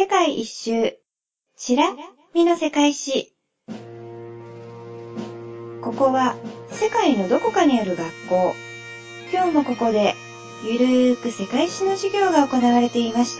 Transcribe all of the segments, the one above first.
世界一周しらみの世界史。ここは世界のどこかにある学校。今日もここでゆるーく世界史の授業が行われていました。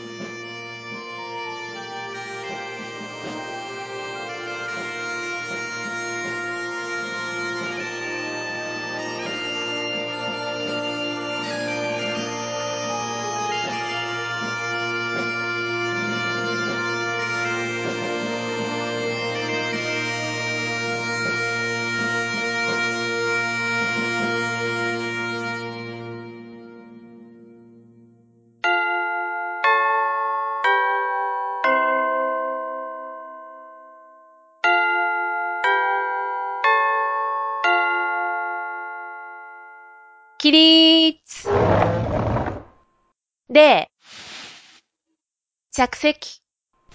起立で、着席。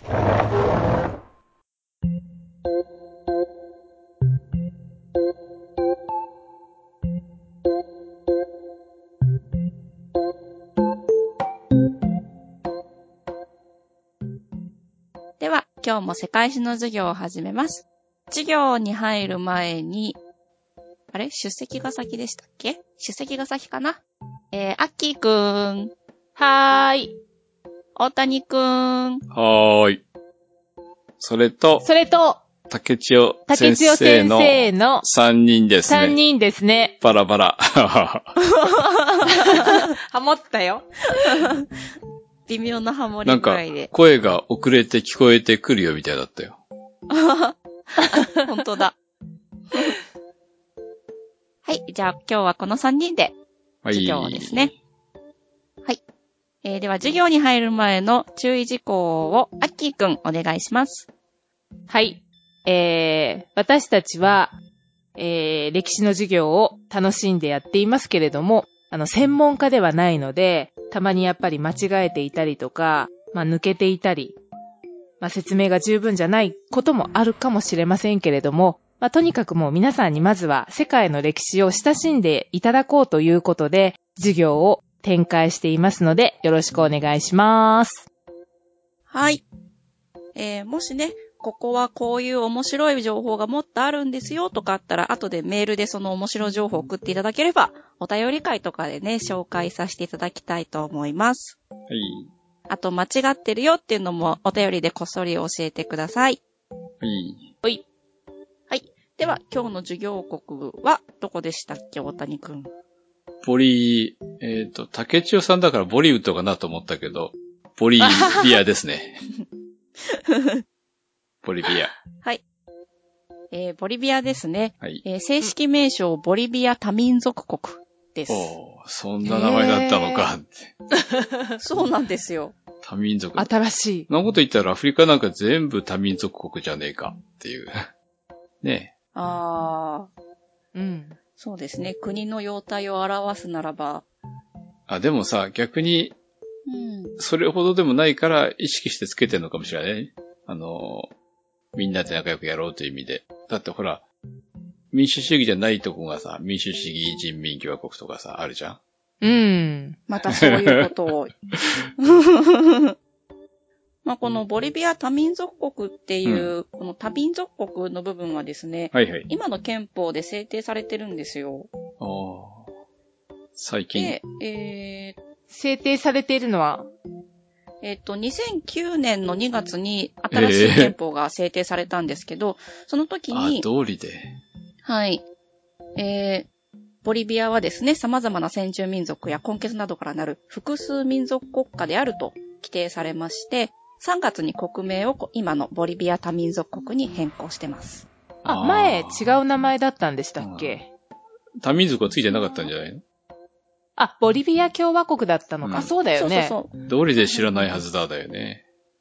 では、今日も世界史の授業を始めます。授業に入る前に、出席が先でしたっけ？出席が先かな？アッキーくん。 はーい。 大谷くん。 はーい。それと、竹千代先生の3人ですね。 3人ですね。 バラバラ。 ハモったよ。 微妙なハモリぐらいで。 なんか声が遅れて聞こえてくるよみたいだったよ。 本当だ。はい。じゃあ今日はこの3人で授業ですね。はい。では授業に入る前の注意事項をアッキーくんお願いします。 はい。私たちは、歴史の授業を楽しんでやっていますけれども、専門家ではないので、たまにやっぱり間違えていたりとか、抜けていたり、説明が十分じゃないこともあるかもしれませんけれども、とにかくもう皆さんにまずは世界の歴史を親しんでいただこうということで、授業を展開していますので、よろしくお願いします。 はい。もしね、ここはこういう面白い情報がもっとあるんですよとかあったら、後でメールでその面白い情報を送っていただければ、お便り会とかでね、紹介させていただきたいと思います。 はい。 あと、間違ってるよっていうのもお便りでこっそり教えてください。 はい。 はい。はい。では、今日の授業国はどこでしたっけ、大谷くん。 竹千代さんだからボリウッドかなと思ったけど、ボリビアですね。ボリビア。 はい。ボリビアですね。 はい。 正式名称、ボリビア多民族国です。 そんな名前だったのかって。 そうなんですよ。 多民族。 新しい。 そんなこと言ったらアフリカなんか全部多民族国じゃねえかっていう。ねえ。 うん。 そうですね。国の様態を表すならば。 でもさ、逆に、それほどでもないから意識してつけてるのかもしれないね。みんなで仲良くやろうという意味で。だってほら、民主主義じゃないとこがさ、民主主義人民共和国とかさ、あるじゃん。 うん。 またそういうことを。このボリビア多民族国っていう、この多民族国の部分はですね、 はいはい。 今の憲法で制定されてるんですよ。 最近。 で、 制定されているのは 2009年の2月に新しい憲法が制定されたんですけど、その時に、 道理で。 はい。ボリビアはですね、様々な先住民族や根血などからなる複数民族国家であると規定されまして、3月に国名を今のボリビア多民族国に変更してます。 前違う名前だったんでしたっけ？ 多民族はついてなかったんじゃないの？ ボリビア共和国だったのか。そうだよね。 そう。 道理で知らないはずだよね。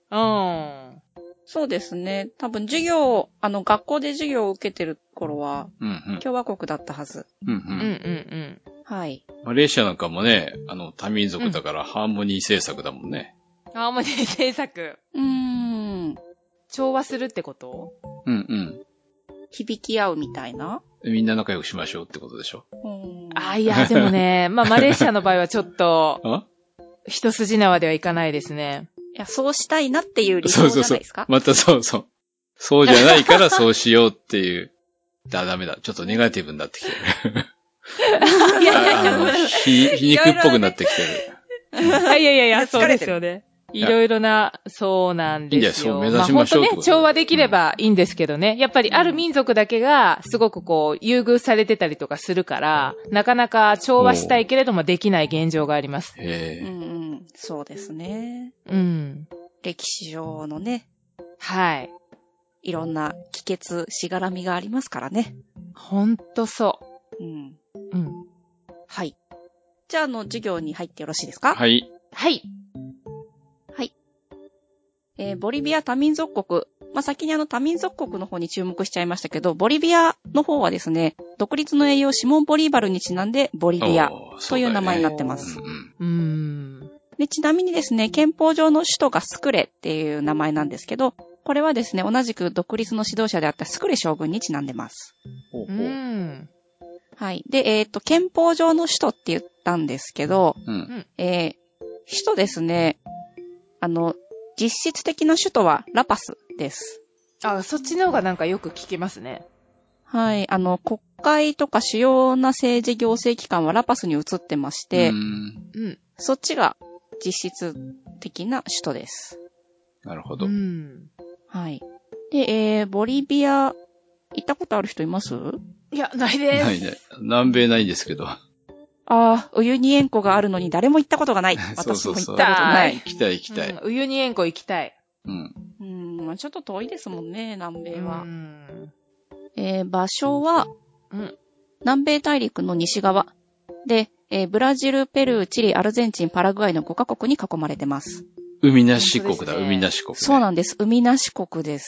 そうですね。多分学校で授業を受けてる頃は、共和国だったはず。はい。 マレーシアなんかもね、多民族だからハーモニー政策だもんね。 ハーモニー政策。調和するってこと？ 響き合うみたいな？ みんな仲良くしましょうってことでしょ。 いや、でもね、マレーシアの場合はちょっと、一筋縄ではいかないですね。 いや、そうしたいなっていう理想じゃないですか？ またそう。そうじゃないからそうしようっていう。ダメだ。ちょっとネガティブになってきてる。 いや皮肉っぽくなってきてる。 いや、そうですよね。いろいろな、そうなんですよ。 いいんだよ、そう目指しましょうってこと本当ね、調和できればいいんですけどね。やっぱりある民族だけが、すごくこう、優遇されてたりとかするから、なかなか調和したいけれどもできない現状があります。 そうですね。歴史上のね。 はい。 いろんな帰結しがらみがありますからね。 ほんとそう。 はい。じゃあ、授業に入ってよろしいですか？ はい。 はい。 ボリビア多民族国。先に多民族国の方に注目しちゃいましたけど、ボリビアの方はですね、独立の栄養シモン・ボリーバルにちなんで、ボリビアという名前になってます。で、ちなみにですね、憲法上の首都がスクレっていう名前なんですけど、これはですね、同じく独立の指導者であったスクレ将軍にちなんでます。はい。で、憲法上の首都って言ったんですけど、首都ですね、実質的な首都はラパスです。 あ、そっちの方がなんかよく聞きますね。 はい。国会とか主要な政治行政機関はラパスに移ってまして、そっちが実質的な首都です。 なるほど。 はい。で、ボリビア、行ったことある人います？ いや、ないです。 ないね。南米ないんですけど。 ウユニ塩湖があるのに誰も行ったことがない。私も行ったことない。 行きたい。 ウユニ塩湖行きたい。 ちょっと遠いですもんね、南米は。場所は、南米大陸の西側。で、ブラジル、ペルー、チリ、アルゼンチン、パラグアイの5カ国に囲まれてます。 海なし国だ、海なし国、ね。 そうなんです。海なし国です。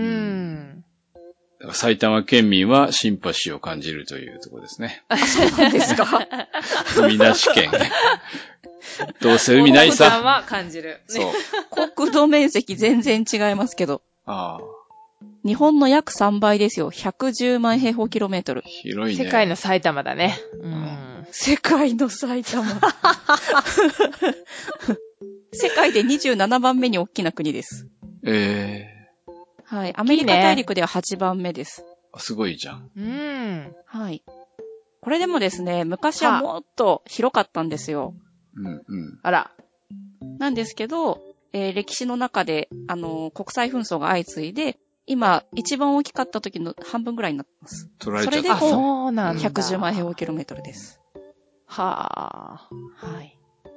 埼玉県民はシンパシーを感じるというところですね。 そうなんですか？ 海なし県。どうせ海ないさ。 さんは感じる。 そう。 国土面積全然違いますけど。日本の約3倍ですよ。110万平方キロメートル。 広いね。 世界の埼玉だね。 世界の埼玉。世界で27番目に大きな国です。はい。アメリカ大陸では8番目です。 すごいじゃん。 はい。これでもですね、昔はもっと広かったんですよ。 あら。 なんですけど、歴史の中で、国際紛争が相次いで、今、一番大きかった時の半分ぐらいになってます。 取られちゃった。 それでそうなんだ。 110万平方キロメートルです。 はい。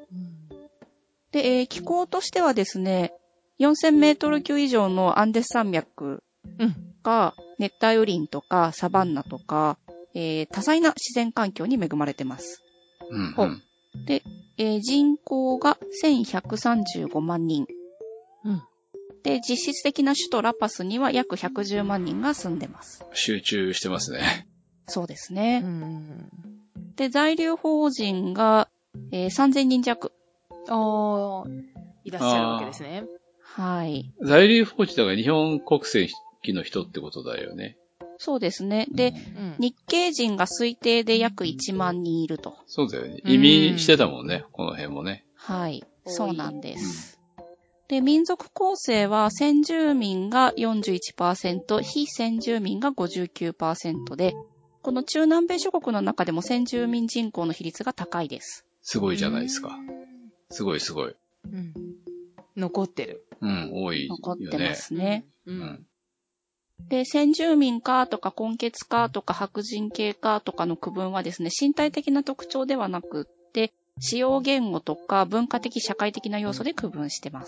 で、気候としてはですね、4000メートル級以上のアンデス山脈が、熱帯雨林とかサバンナとか、多彩な自然環境に恵まれてます。で、人口が1135万人。で、実質的な首都ラパスには約110万人が住んでます。 集中してますね。 そうですね。で、在留邦人が、3000人弱。 いらっしゃるわけですね。 はい。 在留邦人だから日本国籍の人ってことだよね。 そうですね。で、日系人が推定で約1万人いると。 そうだよね。移民してたもんね、この辺もね。 はい。そうなんです。で、民族構成は先住民が 41%、非先住民が 59% で、この中南米諸国の中でも先住民人口の比率が高いです。 すごいじゃないですか。すごい。 残ってる。 多いよね。 残ってますね。で、先住民かとか根血かとか白人系かとかの区分はですね、身体的な特徴ではなくって、使用言語とか文化的社会的な要素で区分してます。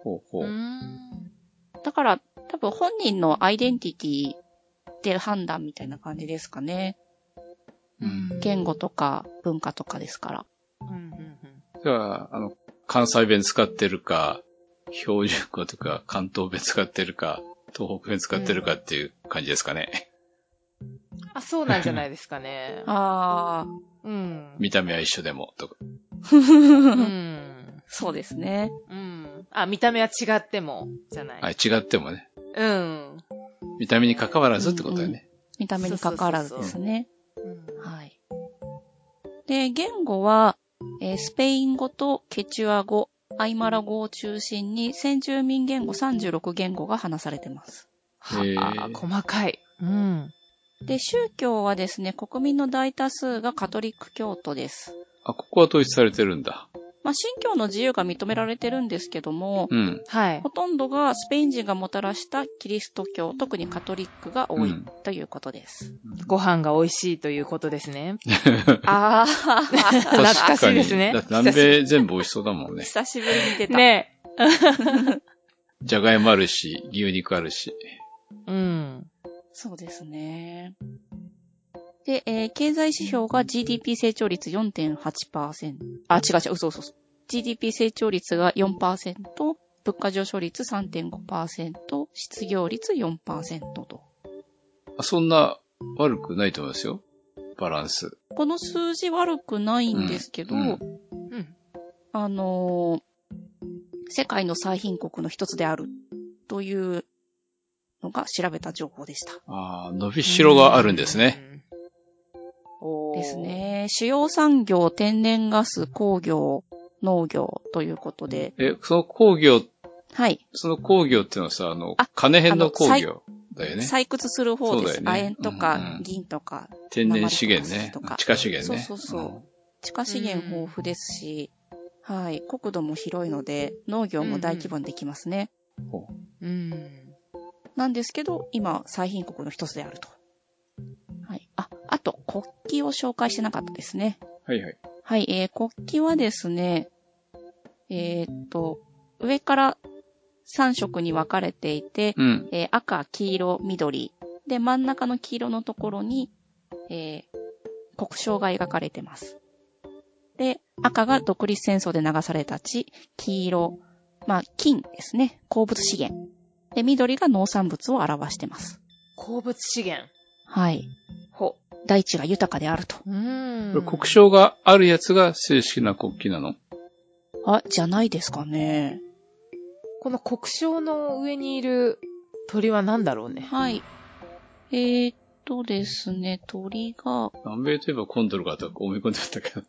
だから多分本人のアイデンティティで判断みたいな感じですかね。言語とか文化とかですから。 じゃあ、関西弁使ってるか、標準語とか関東弁使ってるか、東北弁使ってるかっていう感じですかね。 そうなんじゃないですかね。 見た目は一緒でも、とか。 そうですね。 見た目は違っても、じゃない。 違ってもね。見た目に関わらずってことだよね。 見た目に関わらずですね。はい。で、言語は、スペイン語とケチュア語、 アイマラ語を中心に先住民言語36言語が話されてます。 はあ、細かい。うん。 で、宗教はですね、国民の大多数がカトリック教徒です。 あ、ここは統一されてるんだ。 まあ、信教の自由が認められてるんですけども、 うん。 はい。 ほとんどがスペイン人がもたらしたキリスト教、特にカトリックが多いということです。 ご飯が美味しいということですね。 ああ、 懐かしいですね。 だって南米全部美味しそうだもんね。 久しぶりに出た。 ねじゃがいもあるし、牛肉あるし。 うん。 そうですね。で、経済指標が GDP 成長率 4.8%。あ、違う、嘘。GDP 成長率が 4%、物価上昇率 3.5%、失業率 4% と。 そんな悪くないと思いますよ。バランス。 この数字悪くないんですけど、世界の最貧国の一つであるというのが調べた情報でした。 ああ、伸びしろがあるんですね。 ですね。主要産業、天然ガス、工業、農業ということで。 その工業、 はい。 その工業っていうのはさ、金編の工業だよね。 採掘する方です。そうだよね。亜鉛とか、銀とか。 天然資源ね。地下資源ね。 そう。地下資源豊富ですし、はい。国土も広いので、農業も大規模にできますね。なんですけど、今、最貧国の一つであると。はい。あと、国旗を紹介してなかったですね。 はい。 はい、国旗はですね、上から3色に分かれていて、赤、黄色、緑。で、真ん中の黄色のところに、国章が描かれてます。で、赤が独立戦争で流された地、黄色、金ですね。鉱物資源。で、緑が農産物を表してます。 鉱物資源。 はい。大地が豊かであると。 これ国章があるやつが正式な国旗なの？ じゃないですかね。 この国章の上にいる鳥は何だろうね。 はい。ですね、鳥が。 南米といえばコンドルがと思い込んでたけど。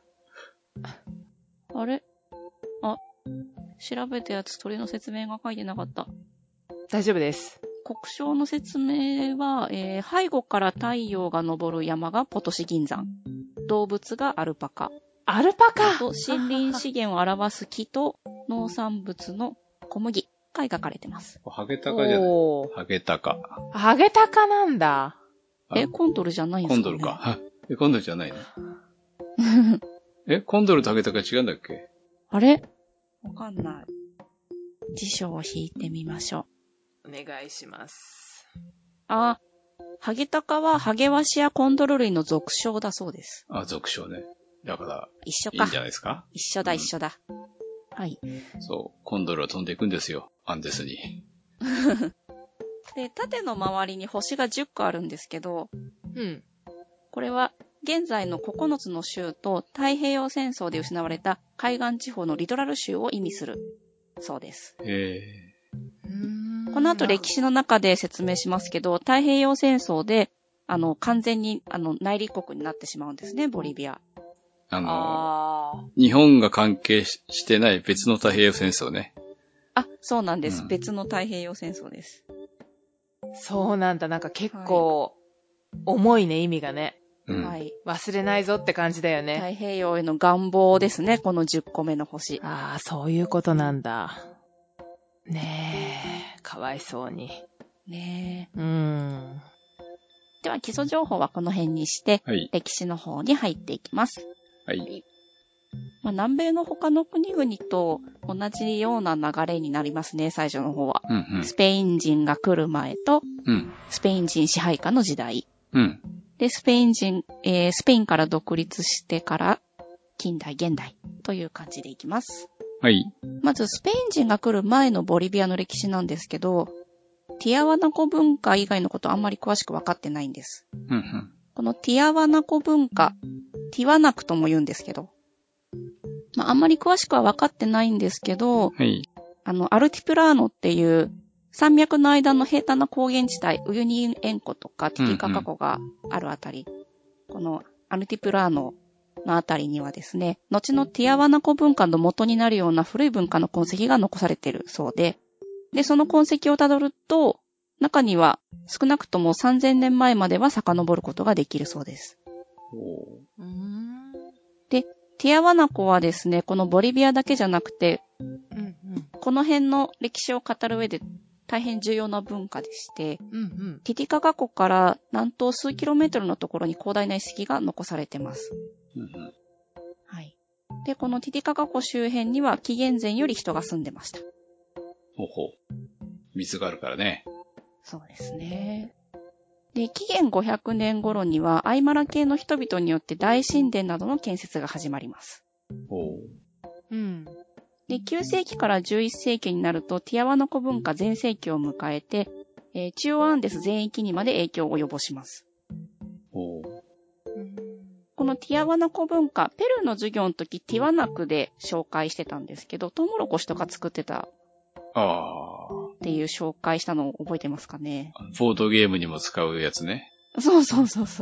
あれ？調べたやつ鳥の説明が書いてなかった。 大丈夫です。 国章の説明は、背後から太陽が昇る山がポトシ銀山。動物がアルパカ。 アルパカと森林資源を表す木と農産物の小麦が描かれてます。 ハゲタカじゃない？ハゲタカ。 ハゲタカなんだ。 コンドルじゃないんですかね？ コンドルか。コンドルじゃないの？コンドルとハゲタカ違うんだっけ？ あれ？わかんない。辞書を引いてみましょう。お願いします。 ハゲタカはハゲワシやコンドル類の属称だそうです。 属称ね。だから、 一緒か。 いいんじゃないですか？ 一緒だ。はい。 そう、コンドルは飛んでいくんですよ。アンデスに。 で、縦の周りに星が10個あるんですけど、これは現在の9つの州と太平洋戦争で失われた海岸地方のリトラル州を意味するそうです。この後歴史の中で説明しますけど、太平洋戦争で、完全に、内陸国になってしまうんですね、ボリビア。 日本が関係してない別の太平洋戦争ね。 そうなんです。別の太平洋戦争です。 そうなんだ。なんか結構、重いね、意味がね。 はい。 忘れないぞって感じだよね。 太平洋への願望ですね、この10個目の星。 そういうことなんだ。ねえ、かわいそうに。 ねえ。 では基礎情報はこの辺にして、歴史の方に入っていきます。 はい。 南米の他の国々と同じような流れになりますね、最初の方は。スペイン人が来る前と、スペイン人支配下の時代。で、スペインから独立してから近代、現代という感じでいきます。 はい。 まず、スペイン人が来る前のボリビアの歴史なんですけど、ティアワナコ文化以外のことあんまり詳しく分かってないんです。このティアワナコ文化、ティワナクとも言うんですけど、あんまり詳しくは分かってないんですけど、アルティプラーノっていう山脈の間の平坦な高原地帯、ウユニ塩湖とかティティカカ湖があるあたり、このアルティプラーノのあたりにはですね、後のティアワナコ文化の元になるような古い文化の痕跡が残されているそうで、で、その痕跡をたどると、中には少なくとも3000年前までは遡ることができるそうです。で、ティアワナコはですね、このボリビアだけじゃなくて、この辺の歴史を語る上で大変重要な文化でして、ティティカカ湖から南東数キロメートルのところに広大な遺跡が残されています。はい。で、このティティカカ湖周辺には紀元前より人が住んでました。 ほうほう。水があるからね。 そうですね。で、紀元500年頃にはアイマラ系の人々によって大神殿などの建設が始まります。で、9世紀から11世紀になるとティアワナコ文化全盛期を迎えて、中央アンデス全域にまで影響を及ぼします。このティアワナコ文化、ペルーの授業の時ティワナクで紹介してたんですけど、トウモロコシとか作ってたっていう紹介したのを覚えてますかね。 ボードゲームにも使うやつね。 そう。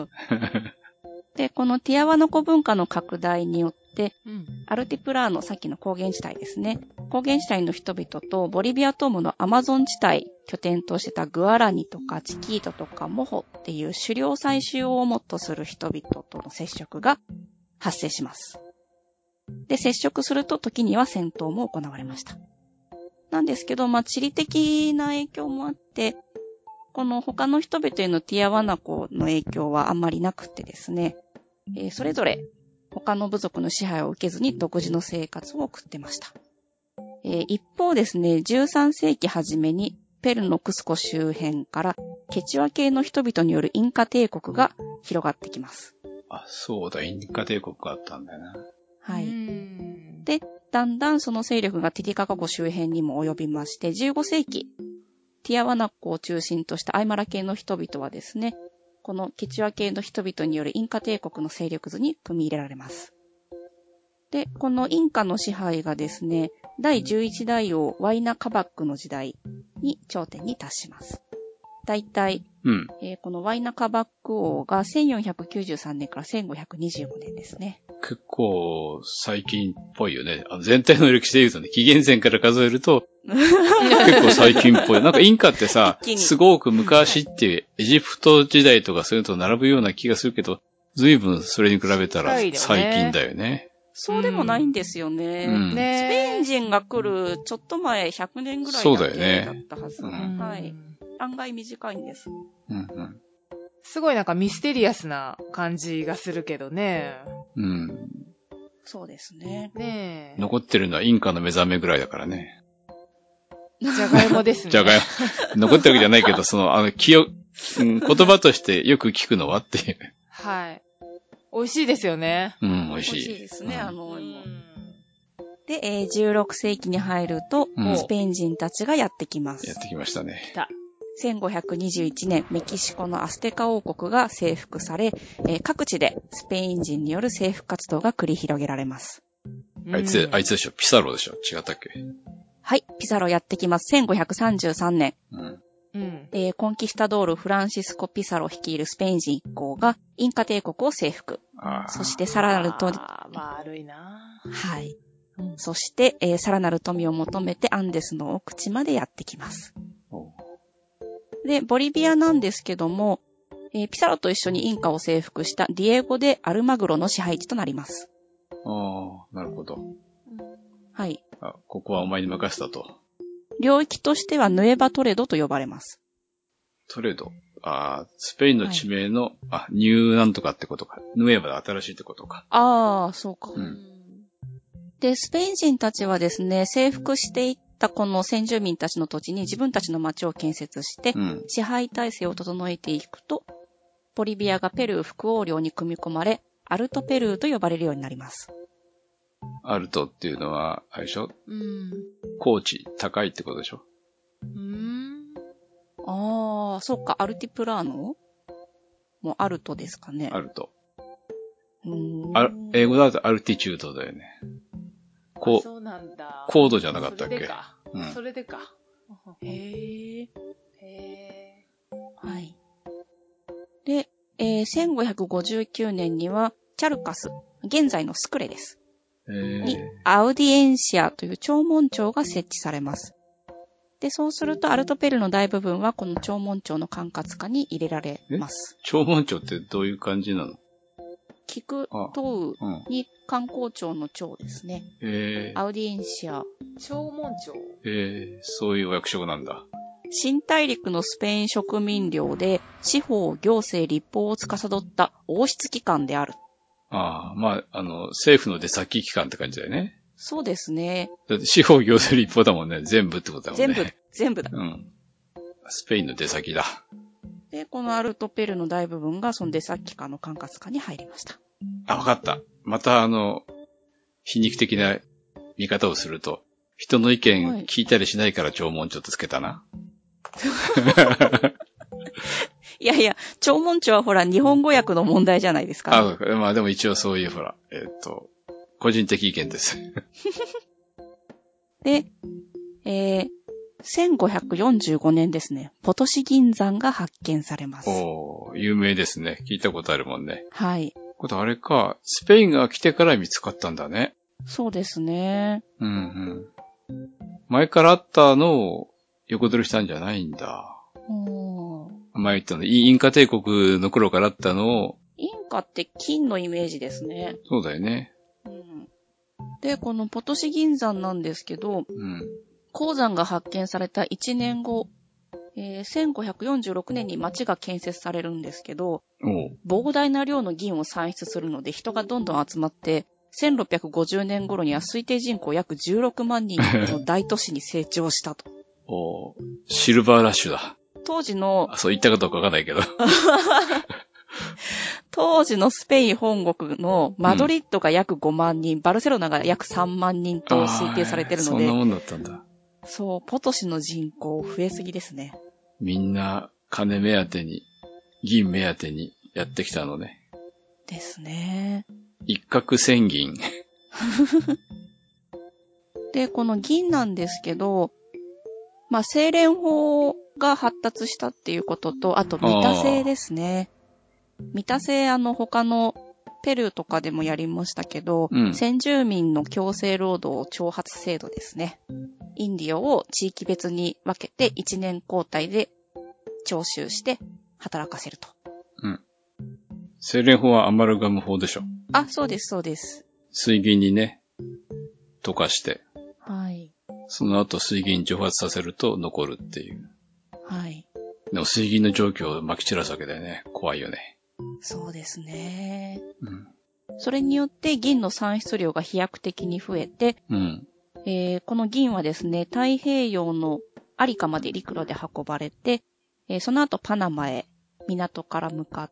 で、このティアワナコ文化の拡大によって、アルティプラーノ、さっきの高原地帯ですね。高原地帯の人々とボリビア東部のアマゾン地帯拠点としてたグアラニとかチキートとかモホっていう狩猟採集を主とする人々との接触が発生します。で、接触すると時には戦闘も行われました。なんですけど、地理的な影響もあって、この他の人々へのティアワナコの影響はあんまりなくてですね、それぞれ他の部族の支配を受けずに独自の生活を送ってました。一方ですね、13世紀初めにペルーのクスコ周辺からケチュア系の人々によるインカ帝国が広がってきます。 あ、そうだ、インカ帝国があったんだよな。 はい。で、だんだんその勢力がティティカカ湖周辺にも及びまして、15世紀、ティアワナ湖を中心としたアイマラ系の人々はですね、このケチュア系の人々によるインカ帝国の勢力図に組み入れられます。で、このインカの支配がですね、第11代王ワイナカバックの時代に頂点に達します。だいたい、このワイナカバック王が1493年から1525年ですね。 結構最近っぽいよね。全体の歴史で言うとね、紀元前から数えると結構最近っぽい。なんかインカってさ、すごく昔ってエジプト時代とかそういうのと並ぶような気がするけど、随分それに比べたら最近だよね。 そうでもないんですよね。スペイン人が来るちょっと前100年ぐらいだけだったはず。はい。案外短いんです。 すごいなんかミステリアスな感じがするけどね。 そうですね。 ねえ。 残ってるのはインカの目覚めぐらいだからね。 じゃがいもですね。 じゃがいも。残ってるわけじゃないけど、言葉としてよく聞くのはっていう。 はい。美味しいですよね。 美味しいですね、で、16世紀に入ると、スペイン人たちがやってきます。 やってきましたね。 来た。 1521年、メキシコのアステカ王国が征服され、各地でスペイン人による征服活動が繰り広げられます。 あいつでしょ、ピサロでしょ、違ったっけ？ はい、ピサロやってきます。1533年。コンキスタドール・フランシスコ・ピサロ率いるスペイン人一行がインカ帝国を征服。そしてさらなる悪いな。 はい。そして、さらなる富を求めてアンデスの奥地までやってきます。で、ボリビアなんですけども、ピサロと一緒にインカを征服したディエゴ・デ・アルマグロの支配地となります。 なるほど。 はい。 ここはお前に任せたと。 領域としてはヌエバ・トレドと呼ばれます。 トレド。スペインの地名の、ニューなんとかってことか。ヌエバで新しいってことか。 そうか。で、スペイン人たちはですね、征服していったこの先住民たちの土地に自分たちの町を建設して、支配体制を整えていくと、ボリビアがペルー副王領に組み込まれ、アルトペルーと呼ばれるようになります。 アルトっていうのは、あれでしょ？高地、高いってことでしょ？ そうか、アルティプラーノもアルトですかね。 アルト。英語だとアルティチュードだよね。 そうなんだ。 高度じゃなかったっけ？ それでか。 へえ。はい。で、1559年には、チャルカス、 現在のスクレです。に、 へアウディエンシアという弔問庁が設置されます。で、そうするとアルトペルの大部分はこの弔問庁の管轄下に入れられます。 弔問庁ってどういう感じなの？ 聞く、問うに観光庁の庁ですね。アウディエンシア。 弔問庁。 そういうお役職なんだ。 新大陸のスペイン植民領で司法、行政、立法を司った王室機関である。 まあ、政府の出先機関って感じだよね。 そうですね。 だって司法、行政、立法だもんね。全部ってことだもんね。 全部だ。 うん。スペインの出先だ。 で、このアルトペルの大部分がその出先機関の管轄下に入りました。 わかった。また皮肉的な見方をすると、人の意見聞いたりしないから弔問庁ってつけたな。 いやいや、弔問庁はほら日本語訳の問題じゃないですか、ね。 まあでも一応そういうほら、個人的意見です。 で、1545年ですね、ポトシ銀山が発見されます。 有名ですね。聞いたことあるもんね。 はい。 ことあれか、スペインが来てから見つかったんだね。 そうですね。 前からあったのを横取りしたんじゃないんだ。前言ったの、インカ帝国の頃からあったのを。 インカって金のイメージですね。 そうだよね。 で、このポトシ銀山なんですけど、鉱山が発見された1年後、1546年に町が建設されるんですけど、膨大な量の銀を産出するので人がどんどん集まって、1650年頃には推定人口約16万人の大都市に成長したと。 シルバーラッシュだ。 当時の、 そう言ったかどうかわかんないけど。 当時のスペイン本国のマドリッドが約5万人、バルセロナが約3万人と推定されているので。 そんなもんだったんだ。 そう、ポトシの人口増えすぎですね。 みんな金目当てに、銀目当てにやってきたのね。 ですね。 一攫千銀。 で、この銀なんですけど、まあ、精錬法が発達したっていうことと、あと、三田製ですね。三田製、他のペルーとかでもやりましたけど、先住民の強制労働徴発制度ですね。インディオを地域別に分けて1年交代で徴収して働かせると。 精錬法はアマルガム法でしょ。 そうです、そうです。 水銀にね、溶かして。 はい。 その後水銀蒸発させると残るっていう。 はい。 でも水銀の蒸気を撒き散らすわけだよね。怖いよね。 そうですね。それによって銀の産出量が飛躍的に増えて、この銀はですね、太平洋のアリカまで陸路で運ばれて、その後パナマへ港から向かって、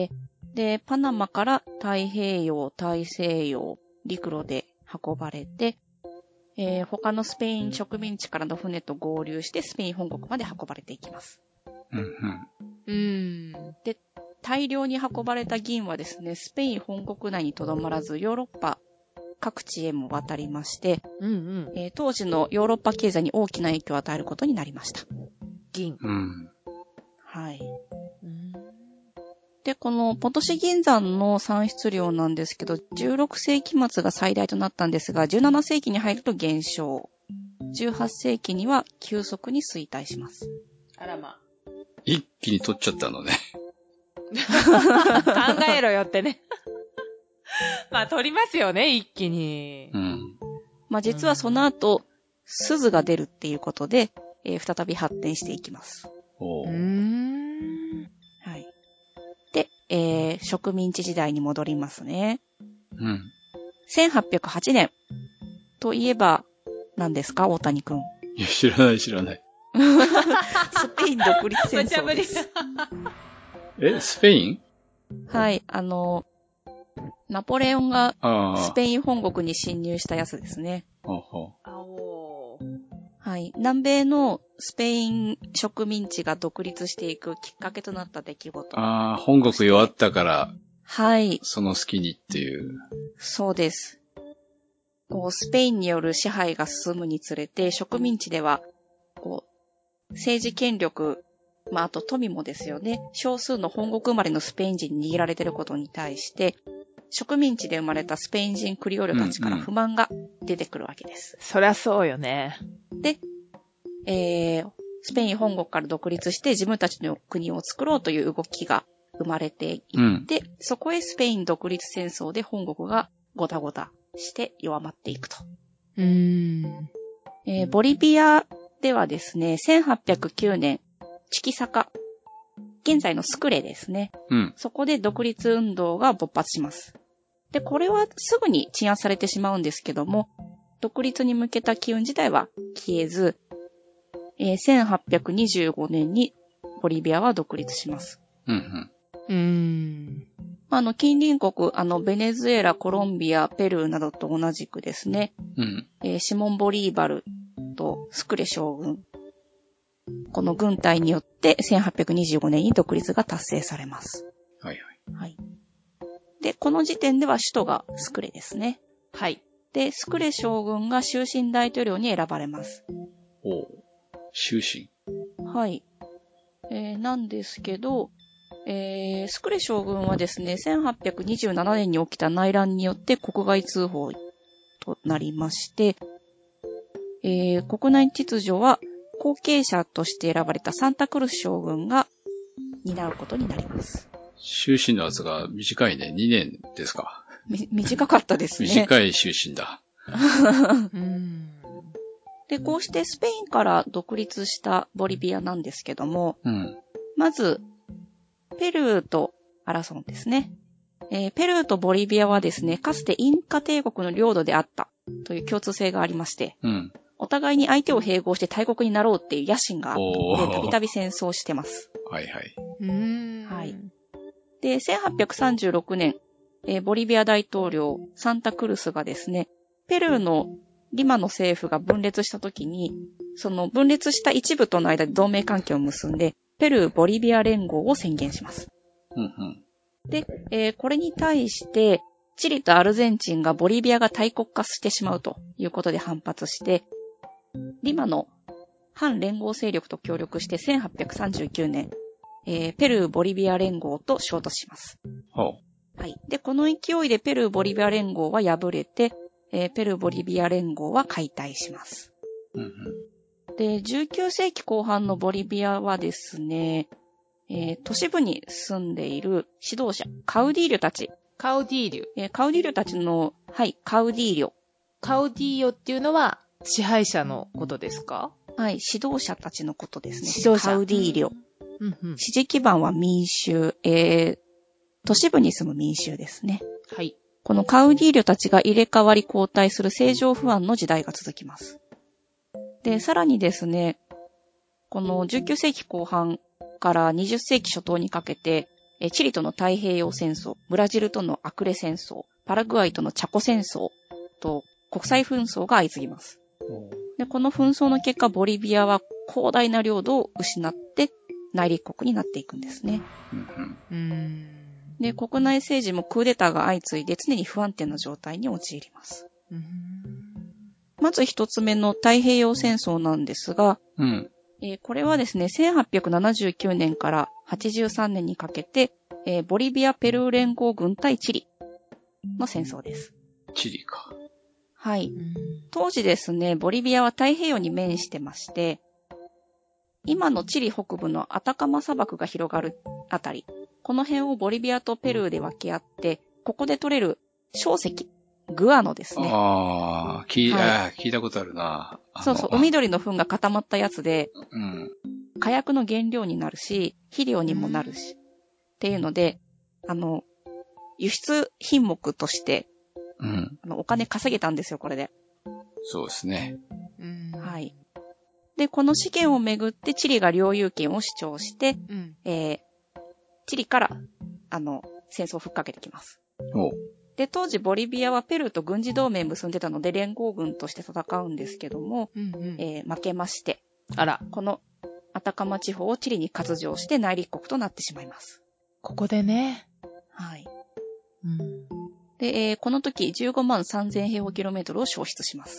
で、パナマから太平洋、大西洋、陸路で運ばれて、他のスペイン植民地からの船と合流してスペイン本国まで運ばれていきます。で、大量に運ばれた銀はですね、スペイン本国内にとどまらずヨーロッパ各地へも渡りまして、当時のヨーロッパ経済に大きな影響を与えることになりました。銀。はい。で、このポトシ銀山の産出量なんですけど、16世紀末が最大となったんですが、17世紀に入ると減少。18世紀には急速に衰退します。 あらま。 一気に取っちゃったのね。 考えろよってね。まあ取りますよね、一気に。 まあ実はその後、鈴が出るっていうことで、再び発展していきます。はい。で、植民地時代に戻りますね。1808年といえば何ですか、大谷くん。 いや、知らない。スペイン独立戦争です。 スペイン？ はい、ナポレオンがスペイン本国に侵入したやつですね。はい、南米のスペイン植民地が独立していくきっかけとなった出来事。 本国弱ったから。 はい。 その隙にっていう。 そうです。スペインによる支配が進むにつれて、植民地では、政治権力、まあ、あと富もですよね。少数の本国生まれのスペイン人に握られていることに対して、 植民地で生まれたスペイン人クリオールたちから不満が出てくるわけです。 そりゃそうよね。 で、スペイン本国から独立して自分たちの国を作ろうという動きが生まれていって、そこへスペイン独立戦争で本国がごたごたして弱まっていくと。ボリビアではですね、1809年、チキサカ、現在のスクレですね。そこで独立運動が勃発します。で、これはすぐに鎮圧されてしまうんですけども、独立に向けた機運自体は消えず、1825年にボリビアは独立します。近隣国、ベネズエラ、コロンビア、ペルーなどと同じくですね、シモン・ボリーバルとスクレ将軍、この軍隊によって1825年に独立が達成されます。 はい。 で、この時点では首都がスクレですね。 はい。 で、スクレ将軍が終身大統領に選ばれます。 終身。 はい。なんですけど、スクレ将軍はですね、1827年に起きた内乱によって国外通報となりまして、国内秩序は後継者として選ばれたサンタクルス将軍が担うことになります。 終身のやつが短いね。2年ですか。 短かったですね。 短い終身だ。 で、こうしてスペインから独立したボリビアなんですけども、まず、ペルーと争うんですね。ペルーとボリビアはですね、かつてインカ帝国の領土であったという共通性がありまして、お互いに相手を併合して大国になろうっていう野心があって、たびたび戦争してます。はい。で、1836年、ボリビア大統領サンタクルスがですね、ペルーのリマの政府が分裂したときに、その分裂した一部との間で同盟関係を結んで、ペルー・ボリビア連合を宣言します。で、これに対して、チリとアルゼンチンがボリビアが大国化してしまうということで反発して、リマの反連合勢力と協力して1839年、ペルー・ボリビア連合と衝突します。で、この勢いでペルー・ボリビア連合は敗れて、ペルー・ボリビア連合は解体します。で、19世紀後半のボリビアはですね、都市部に住んでいる指導者、カウディーリョたち。 カウディーリョ。 カウディーリョたちの、カウディーリョ。 カウディーリョっていうのは支配者のことですか？ 指導者たちのことですね。 指導者。 カウディーリョ。支持基盤は民衆、都市部に住む民衆ですね。このカウディーリョたちが入れ替わり交代する政情不安の時代が続きます。で、さらにですね、この19世紀後半から20世紀初頭にかけて、チリとの太平洋戦争、ブラジルとのアクレ戦争、パラグアイとのチャコ戦争と国際紛争が相次ぎます。で、この紛争の結果、ボリビアは広大な領土を失って内陸国になっていくんですね。で、国内政治もクーデターが相次いで常に不安定な状態に陥ります。まず一つ目の太平洋戦争なんですが、これはですね、1879年から83年にかけて、ボリビア・ペルー連合軍対チリの戦争です。 チリか。 当時ですね、ボリビアは太平洋に面してまして、今のチリ北部のアタカマ砂漠が広がるあたり、この辺をボリビアとペルーで分け合って、ここで取れる小石、グアノですね。 聞いたことあるな。 海鳥の糞が固まったやつで、火薬の原料になるし、肥料にもなるし、っていうので、輸出品目として、お金稼げたんですよ、これで。 そうですね。 で、この資源をめぐってチリが領有権を主張して、チリから、戦争をふっかけてきます。で、当時ボリビアはペルーと軍事同盟結んでたので連合軍として戦うんですけども、負けまして、このアタカマ地方をチリに割譲して内陸国となってしまいます。 ここでね。 で、この時15万3000平方キロメートルを消失します。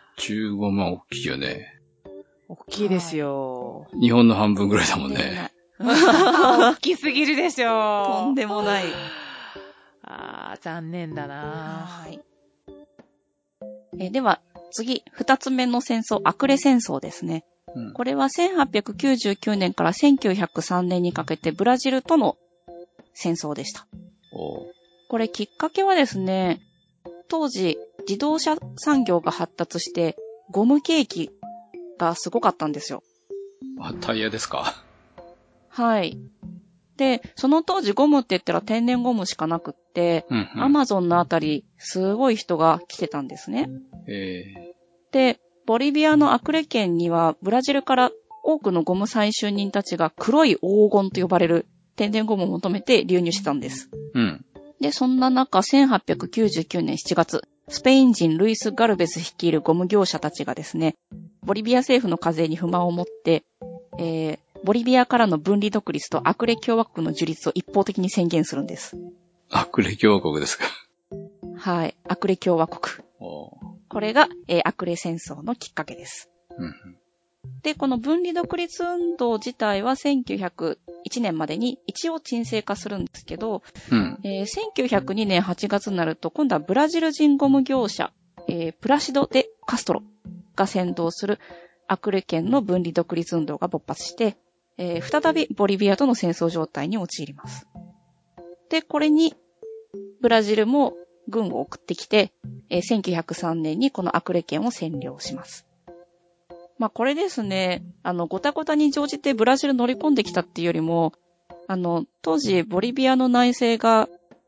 15万大きいよね。 大きいですよ。 日本の半分ぐらいだもんね。 大きすぎるでしょ。 とんでもない。 残念だな。 はい。では、次、二つ目の戦争、アクレ戦争ですね。これは1899年から1903年にかけてブラジルとの戦争でした。これきっかけはですね、当時自動車産業が発達してゴム景気がすごかったんですよ。 タイヤですか？ はい。で、その当時ゴムって言ったら天然ゴムしかなくって、アマゾンのあたりすごい人が来てたんですね。で、ボリビアのアクレ県にはブラジルから多くのゴム採集人たちが黒い黄金と呼ばれる天然ゴムを求めて流入してたんです。で、そんな中、1899年7月、スペイン人ルイス・ガルベス率いるゴム業者たちがですね、ボリビア政府の課税に不満を持って、ボリビアからの分離独立とアクレ共和国の樹立を一方的に宣言するんです。 アクレ共和国ですか？ はい。アクレ共和国。これが、アクレ戦争のきっかけです。で、この分離独立運動自体は1901年までに一応沈静化するんですけど、1902年8月になると今度はブラジル人ゴム業者、プラシド・デ・カストロが先導するアクレ県の分離独立運動が勃発して、再びボリビアとの戦争状態に陥ります。で、これにブラジルも軍を送ってきて、1903年にこのアクレ県を占領します。まあこれですね、ごたごたに乗じてブラジル乗り込んできたっていうよりも、当時ボリビアの内政が、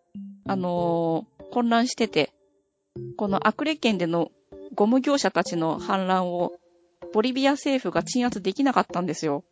混乱してて、このアクレ県でのゴム業者たちの反乱をボリビア政府が鎮圧できなかったんですよ。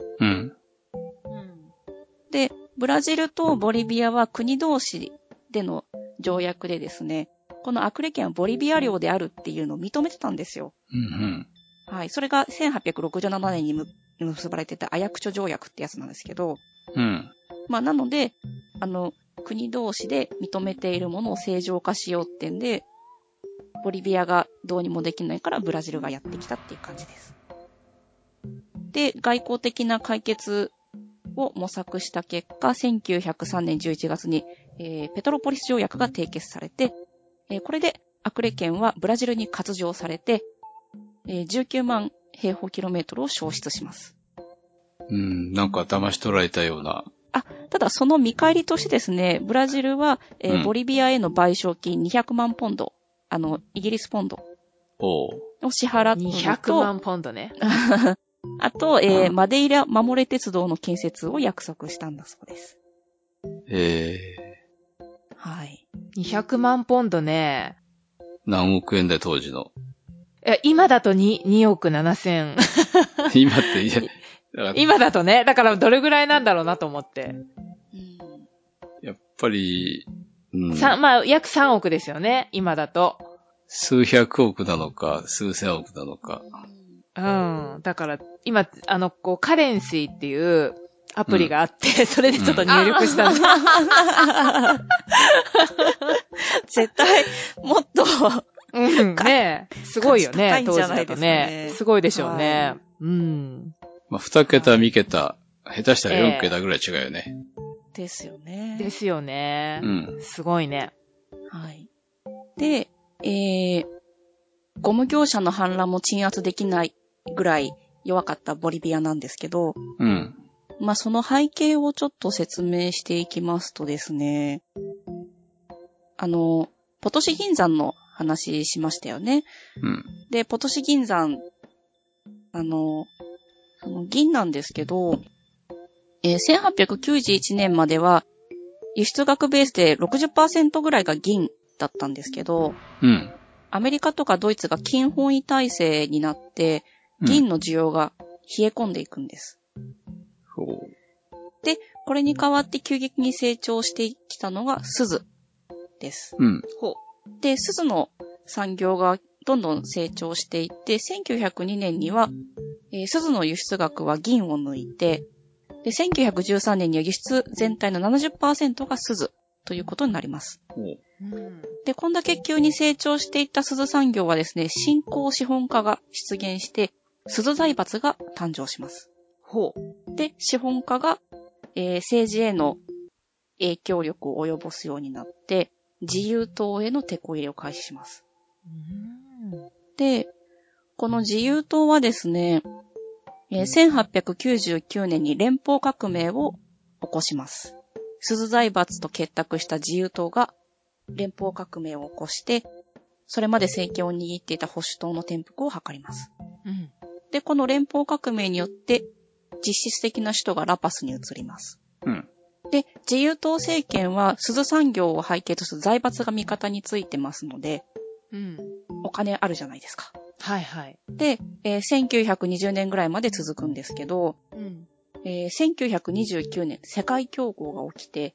で、ブラジルとボリビアは国同士での条約でですね、このアクレ県はボリビア領であるっていうのを認めてたんですよ。はい。それが1867年に結ばれてたアヤクチョ条約ってやつなんですけど、まあなので、国同士で認めているものを正常化しようってんで、ボリビアがどうにもできないからブラジルがやってきたっていう感じです。で、外交的な解決を模索した結果、1903年11月に、ペトロポリス条約が締結されて、これでアクレ県はブラジルに割譲されて、19万平方キロメートルを消失します。 なんか騙し取られたような。 ただその見返りとしてですね、ブラジルは、ボリビアへの賠償金200万ポンド、イギリスポンドを支払ったのと、 200万ポンドね。 あと、マデイラマモレ鉄道の建設を約束したんだそうです。はい。 200万ポンドね。 何億円だよ、当時の。 今だと2億7千。 今って、 今だとね、だからどれぐらいなんだろうなと思って。 やっぱり、 まあ、約3億ですよね、今だと。 数百億なのか、数千億なのか。 だから、今、カレンシーっていうアプリがあって、それでちょっと入力したんです。 絶対、もっと、 ねえ。すごいよね、当時だとね。すごいでしょうね。 まあ、2桁、3桁、下手したら4桁ぐらい違うよね。 ですよね。 ですよね。すごいね。 はい。で、ゴム業者の反乱も鎮圧できないぐらい弱かったボリビアなんですけど、まあその背景をちょっと説明していきますとですね、ポトシ銀山の話しましたよね。で、ポトシ銀山、銀なんですけど、1891年までは輸出額ベースで 60% ぐらいが銀だったんですけど、アメリカとかドイツが金本位体制になって、銀の需要が冷え込んでいくんです。で、これに代わって急激に成長してきたのが錫です。で、錫の産業がどんどん成長していって、1902年には、錫の輸出額は銀を抜いて、で、1913年には輸出全体の 70% が錫ということになります。で、こんだけ急に成長していった錫産業はですね、新興資本家が出現して、錫財閥が誕生します。で、資本家が、 政治への影響力を及ぼすようになって、自由党への手こ入れを開始します。で、この自由党はですね、1899年に連邦革命を起こします。鈴財閥と結託した自由党が連邦革命を起こして、それまで政権を握っていた保守党の転覆を図ります。で、この連邦革命によって実質的な首都がラパスに移ります。で、自由党政権は鈴産業を背景とする財閥が味方についてますので、お金あるじゃないですか。 はいはい。 で、1920年ぐらいまで続くんですけど、1929年世界恐慌が起きて、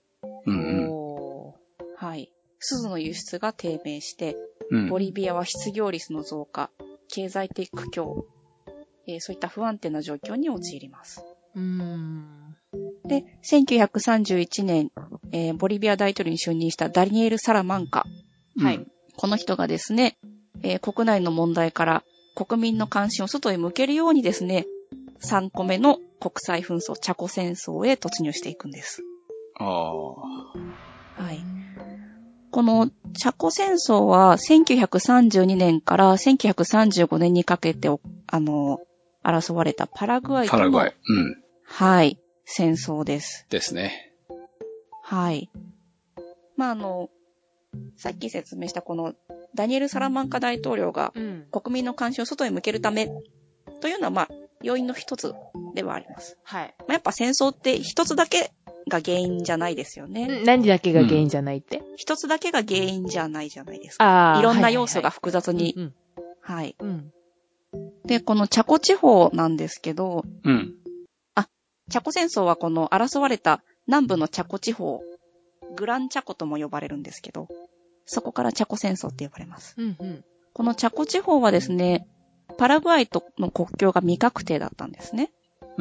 はい、鈴の輸出が低迷して、ボリビアは失業率の増加、経済的苦境、そういった不安定な状況に陥ります。で、1931年、ボリビア大統領に就任したダニエル・サラマンカ。はい。この人がですね、国内の問題から国民の関心を外へ向けるようにですね、3個目の国際紛争、チャコ戦争へ突入していくんです。はい。このチャコ戦争は1932年から1935年にかけて争われたパラグアイとの、はい、戦争です。 ですね。 はい。まあ、さっき説明したこのダニエル・サラマンカ大統領が国民の関心を外へ向けるためというのはまあ要因の一つではあります。はい。まあ、やっぱ戦争って一つだけが原因じゃないですよね。 何だけが原因じゃないって、 一つだけが原因じゃないじゃないですか。いろんな要素が複雑に。はい。で、このチャコ地方なんですけど、チャコ戦争はこの争われた南部のチャコ地方、グランチャコとも呼ばれるんですけど、そこからチャコ戦争って呼ばれます。このチャコ地方はですね、パラグアイとの国境が未確定だったんですね。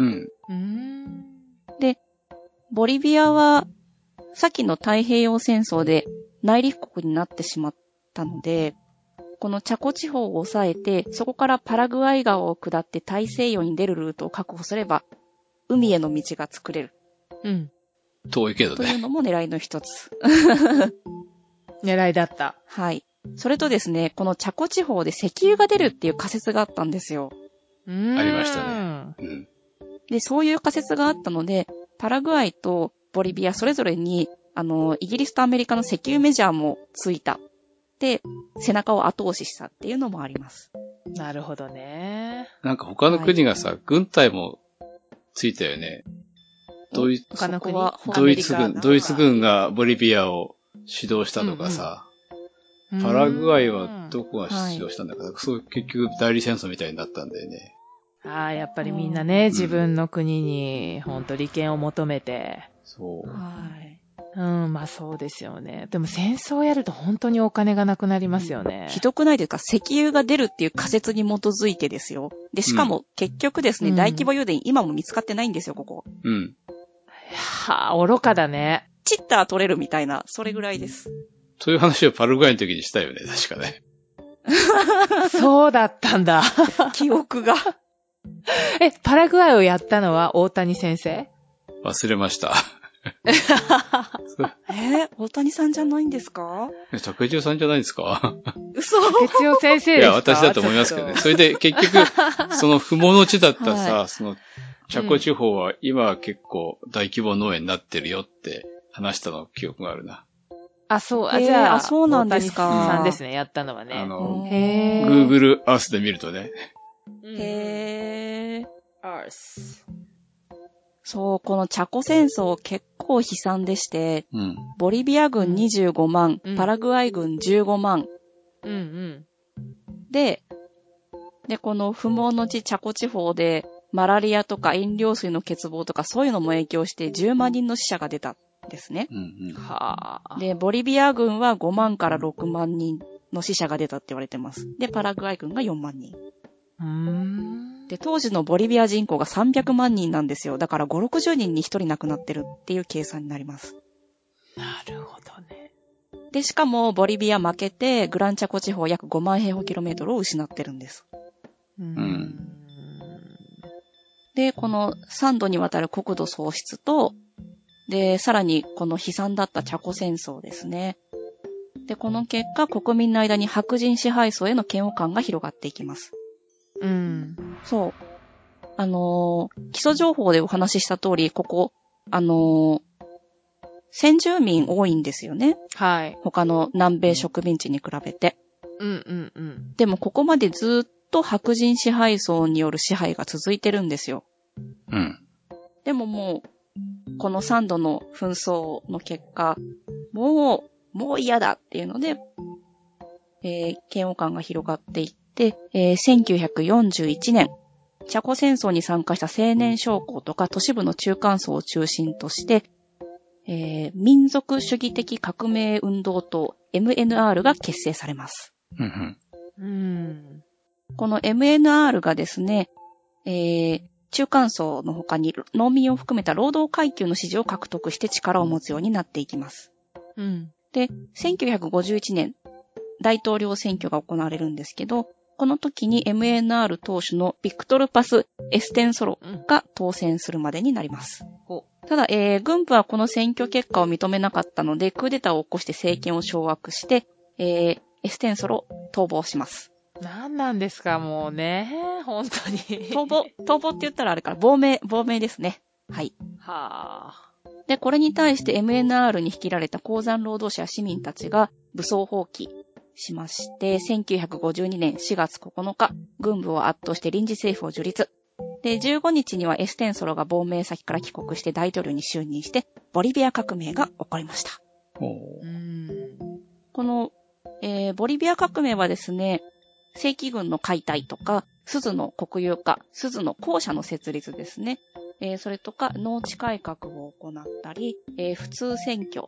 で、ボリビアは、先の太平洋戦争で内陸国になってしまったので、このチャコ地方を抑えて、そこからパラグアイ川を下って大西洋に出るルートを確保すれば、海への道が作れる。 遠いけどね。 というのも狙いの一つ。 狙いだった。 はい。それとですね、このチャコ地方で石油が出るっていう仮説があったんですよ。 ありましたね。 で、そういう仮説があったので、パラグアイとボリビアそれぞれに、イギリスとアメリカの石油メジャーもついた。で、背中を後押ししたっていうのもあります。 なるほどね。 なんか他の国がさ、軍隊もついたよね。ドイツ軍がボリビアを指導したとかさ、パラグアイはどこが指導したんだか、そう結局代理戦争みたいになったんだよね。 やっぱりみんなね、自分の国に本当利権を求めて。 そう。 まあそうですよね。でも戦争をやると本当にお金がなくなりますよね。 ひどくないですか？石油が出るっていう仮説に基づいてですよ。で、しかも結局ですね、大規模油田今も見つかってないんですよ、ここ。 愚かだね。 チッター取れるみたいな、それぐらいです。 そういう話をパラグアイの時にしたよね、確かね。 そうだったんだ。 記憶が。 パラグアイをやったのは大谷先生？ 忘れました。 大谷さんじゃないんですか？ 竹千代さんじゃないですか？ 嘘。 竹千代先生ですか？いや、 私だと思いますけどね。それで結局、その不毛の地だったさ、その、チャコ地方は今は結構大規模農園になってるよって話したの記憶があるな。 そう、じゃあ、 そうなんですか。 大谷さんですね、やったのはね。 Google Earth で見るとね。 Earth。 そう、このチャコ戦争結構悲惨でして、ボリビア軍25万、パラグアイ軍15万。で、この不毛の地チャコ地方で、マラリアとか飲料水の欠乏とかそういうのも影響して10万人の死者が出たんですね。で、ボリビア軍は5万から6万人の死者が出たって言われてます。で、パラグアイ軍が4万人。で、当時のボリビア人口が300万人なんですよ。だから5、60人に1人亡くなってるっていう計算になります。 なるほどね。 で、しかもボリビア負けて、グランチャコ地方約5万平方キロメートルを失ってるんです。で、この3度にわたる国土喪失とで、さらにこの悲惨だったチャコ戦争ですね。で、この結果、国民の間に白人支配層への嫌悪感が広がっていきます。 うん。 そう。基礎情報でお話しした通り、ここ、先住民多いんですよね。 はい。 他の南米植民地に比べて。 うんうん。 でもここまでずっと白人支配層による支配が続いてるんですよ。 うん。 でももう、この3度の紛争の結果、もう嫌だっていうので、嫌悪感が広がっていって、1941年、チャコ戦争に参加した青年将校とか都市部の中間層を中心として、民族主義的革命運動党 MNR が結成されます。この MNR がですね、中間層の他に農民を含めた労働階級の支持を獲得して力を持つようになっていきます。 うん、 で、1951年、大統領選挙が行われるんですけど、この時に MNR 党首のビクトル・パス・エステンソロが当選するまでになります。ただ、軍部はこの選挙結果を認めなかったので、クーデターを起こして政権を掌握して、エステンソロ逃亡します。 何なんですか、もうね。本当に。 逃亡って言ったらあれから亡命ですね。はい。 はあ。 で、これに対して MNR に率いられた鉱山労働者市民たちが武装蜂起しまして、1952年4月9日、軍部を圧倒して臨時政府を樹立。で、15日にはエステンソロが亡命先から帰国して大統領に就任して、ボリビア革命が起こりました。この、ボリビア革命はですね、正規軍の解体とか、錫の国有化、錫の公社の設立ですね。それとか、農地改革を行ったり、普通選挙。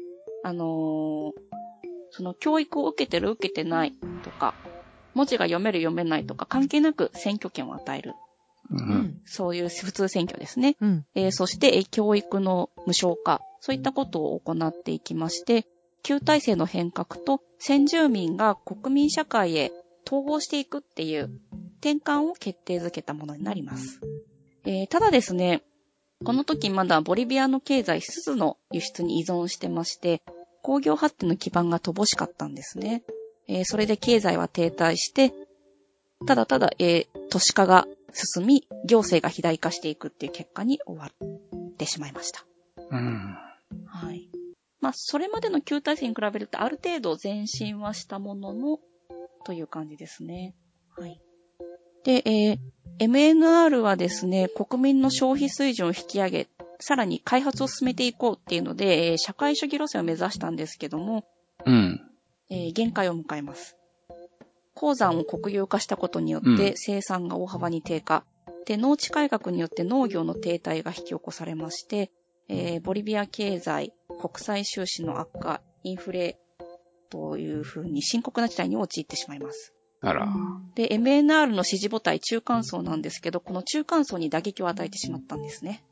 その教育を受けてる受けてないとか、文字が読める読めないとか関係なく選挙権を与える。そういう普通選挙ですね。そして、教育の無償化。そういったことを行っていきまして、旧体制の変革と先住民が国民社会へ統合していくっていう転換を決定づけたものになります。ただですね、この時まだボリビアの経済、錫の輸出に依存してまして、工業発展の基盤が乏しかったんですね。それで経済は停滞して、ただただ、都市化が進み、行政が肥大化していくっていう結果に終わってしまいました。はい。まあ、それまでの旧体制に比べるとある程度前進はしたものの、という感じですね。はい。で、MNR はですね、国民の消費水準を引き上げ、さらに開発を進めていこうっていうので、社会主義路線を目指したんですけども、限界を迎えます。鉱山を国有化したことによって生産が大幅に低下。で、農地改革によって農業の停滞が引き起こされまして、ボリビア経済、国際収支の悪化、インフレというふうに深刻な事態に陥ってしまいます。で、MNR の支持母体中間層なんですけど、この中間層に打撃を与えてしまったんですね。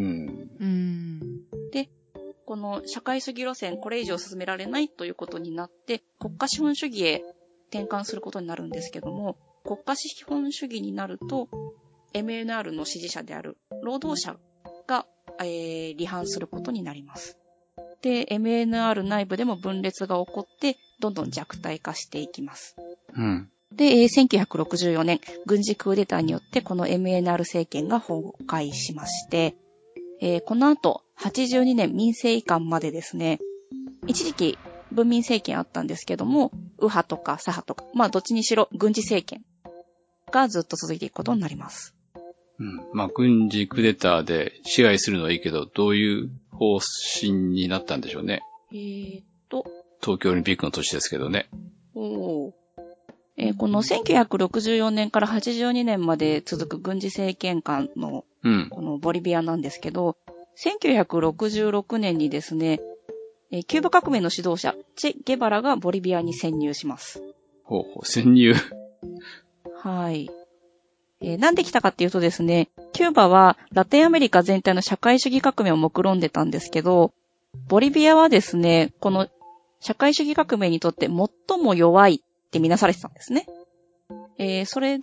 で、この社会主義路線、これ以上進められないということになって、国家資本主義へ転換することになるんですけども、国家資本主義になると、MNR の支持者である労働者が、離反することになります。で、MNR 内部でも分裂が起こって、どんどん弱体化していきます。で、1964年、軍事クーデターによってこの MNR 政権が崩壊しまして、この後、82年民政移管までですね、一時期文民政権あったんですけども、右派とか左派とか、まあどっちにしろ軍事政権がずっと続いていくことになります。 まあ軍事クーデターで支配するのはいいけど、どういう方針になったんでしょうね。東京オリンピックの年ですけどね。 この1964年から82年まで続く軍事政権下の、このボリビアなんですけど、1966年にですね、キューバ革命の指導者、チェ・ゲバラがボリビアに潜入します。 潜入はい。なんで来たかっていうとですね、キューバはラテンアメリカ全体の社会主義革命を目論んでたんですけど、ボリビアはですね、この社会主義革命にとって最も弱いってみなされてたんですね。それ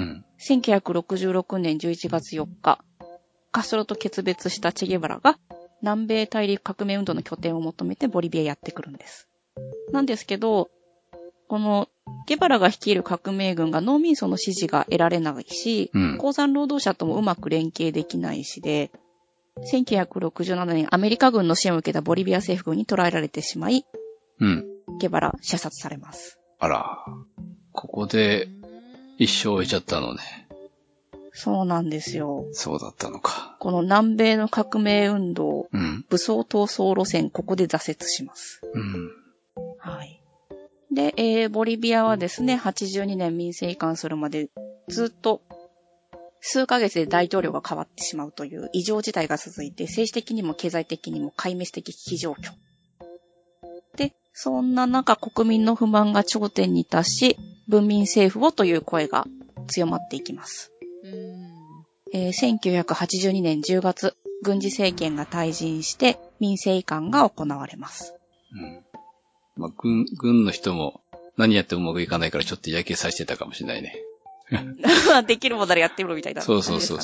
で、1966年11月4日、カストロと決別したチェゲバラが南米大陸革命運動の拠点を求めてボリビアやってくるんです。なんですけど、このゲバラが率いる革命軍が農民層の支持が得られないし、鉱山労働者ともうまく連携できないしで、1967年アメリカ軍の支援を受けたボリビア政府軍に捕らえられてしまい、ゲバラ射殺されます。 あら、ここで一生終えちゃったのね。 そうなんですよ。 そうだったのか。 この南米の革命運動、武装闘争路線、ここで挫折します。はい。で、ボリビアはですね、82年民政移管するまでずっと数ヶ月で大統領が変わってしまうという異常事態が続いて、政治的にも経済的にも壊滅的危機状況。で、そんな中国民の不満が頂点に達し、文民政府をという声が強まっていきます。1982年10月、軍事政権が退陣して民政移管が行われます。 まあ、軍の人も何やってもうまくいかないからちょっと嫌気さしてたかもしれないね。 できるもんならやってみろみたいな、ね。 そう。だ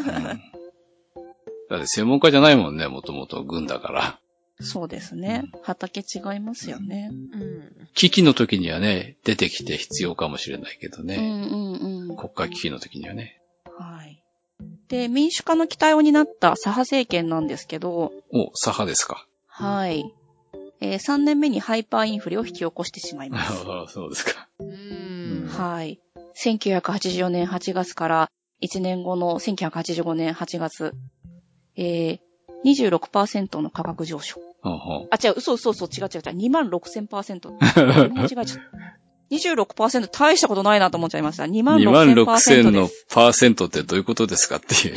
って専門家じゃないもんね、もともと軍だから。 そうですね。畑違いますよね。 危機の時にはね、出てきて必要かもしれないけどね。国家危機の時にはね。 はい。で、民主化の期待を担った左派政権なんですけど。 左派ですか。 はい。3年目にハイパーインフレを引き起こしてしまいます。 そうですか。 はい。1984年8月から1年後の1985年8月、26% の価格上昇。違う、嘘、違う。26,000%。間違えちゃった。26% 大したことないなと思っちゃいました。26,000% のパーセントってどういうことですかっていう。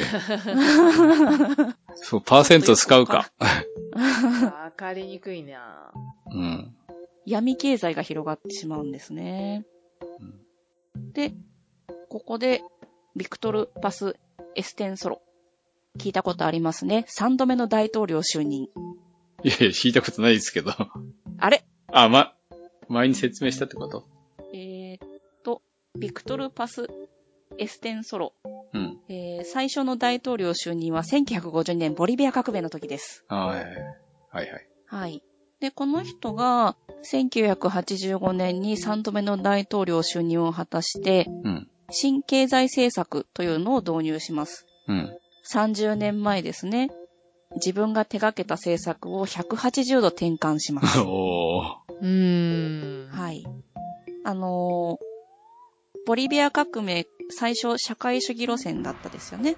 そう、パーセント使うか。 わかりにくいな。 闇経済が広がってしまうんですね。で、ここで、ビクトル・パス・エステンソロ。聞いたことありますね。3度目の大統領就任。 いや、聞いたことないですけど。 あれ？ 前に説明したってこと？ ビクトル・パス・エステンソロ。最初の大統領就任は1952年ボリビア革命の時です。 はい。 で、この人が1985年に3度目の大統領就任を果たして、新経済政策というのを導入します。30年前ですね。自分が手掛けた政策を180度転換します。はい。ボリビア革命、最初社会主義路線だったですよね。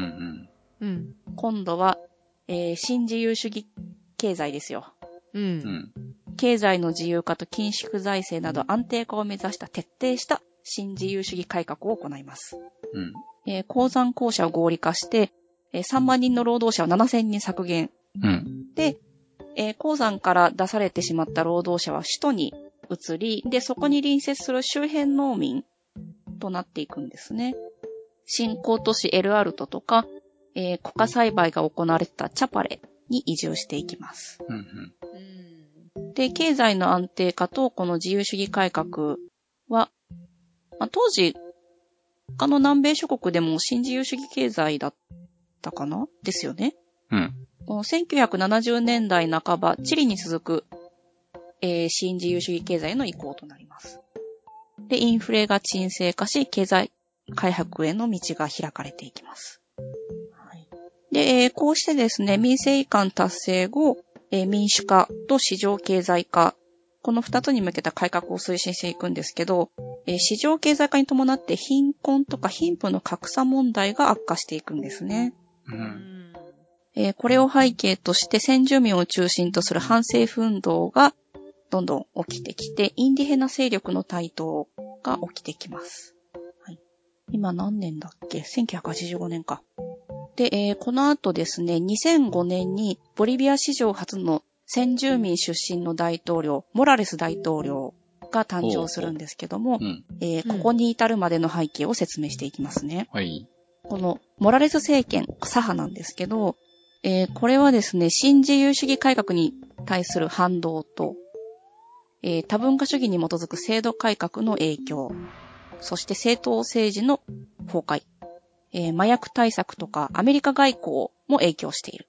今度は、新自由主義経済ですよ。経済の自由化と緊縮財政など安定化を目指した徹底した新自由主義改革を行います。鉱山公社を合理化して、3万人の労働者を7000人削減。で、鉱山から出されてしまった労働者は首都に移り、で、そこに隣接する周辺農民となっていくんですね。新興都市エルアルトとか、コカ栽培が行われてたチャパレに移住していきます。で、経済の安定化とこの自由主義改革は、当時、他の南米諸国でも新自由主義経済だったかなですよね。この1970年代半ば、チリに続く、新自由主義経済への移行となります。で、インフレが沈静化し、経済開発への道が開かれていきます。で、こうしてですね、民政移管達成後、民主化と市場経済化、この2つに向けた改革を推進していくんですけど、市場経済化に伴って貧困とか貧富の格差問題が悪化していくんですね。これを背景として先住民を中心とする反政府運動がどんどん起きてきて、インディヘナ勢力の台頭が起きてきます。今何年だっけ ?1985 年か。で、この後ですね、2005年にボリビア史上初の先住民出身の大統領、モラレス大統領が誕生するんですけども、ここに至るまでの背景を説明していきますね。このモラレス政権、左派なんですけど、これはですね、新自由主義改革に対する反動と、多文化主義に基づく制度改革の影響、そして政党政治の崩壊、麻薬対策とかアメリカ外交も影響している。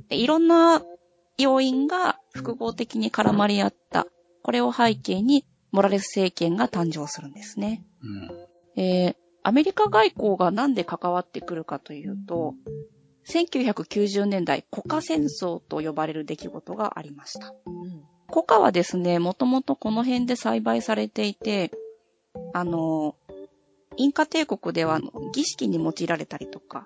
で、いろんな要因が複合的に絡まり合った。これを背景に、モラレス政権が誕生するんですね。アメリカ外交がなんで関わってくるかというと、1990年代、コカ戦争と呼ばれる出来事がありました。コカはですね、もともとこの辺で栽培されていて、インカ帝国では儀式に用いられたりとか、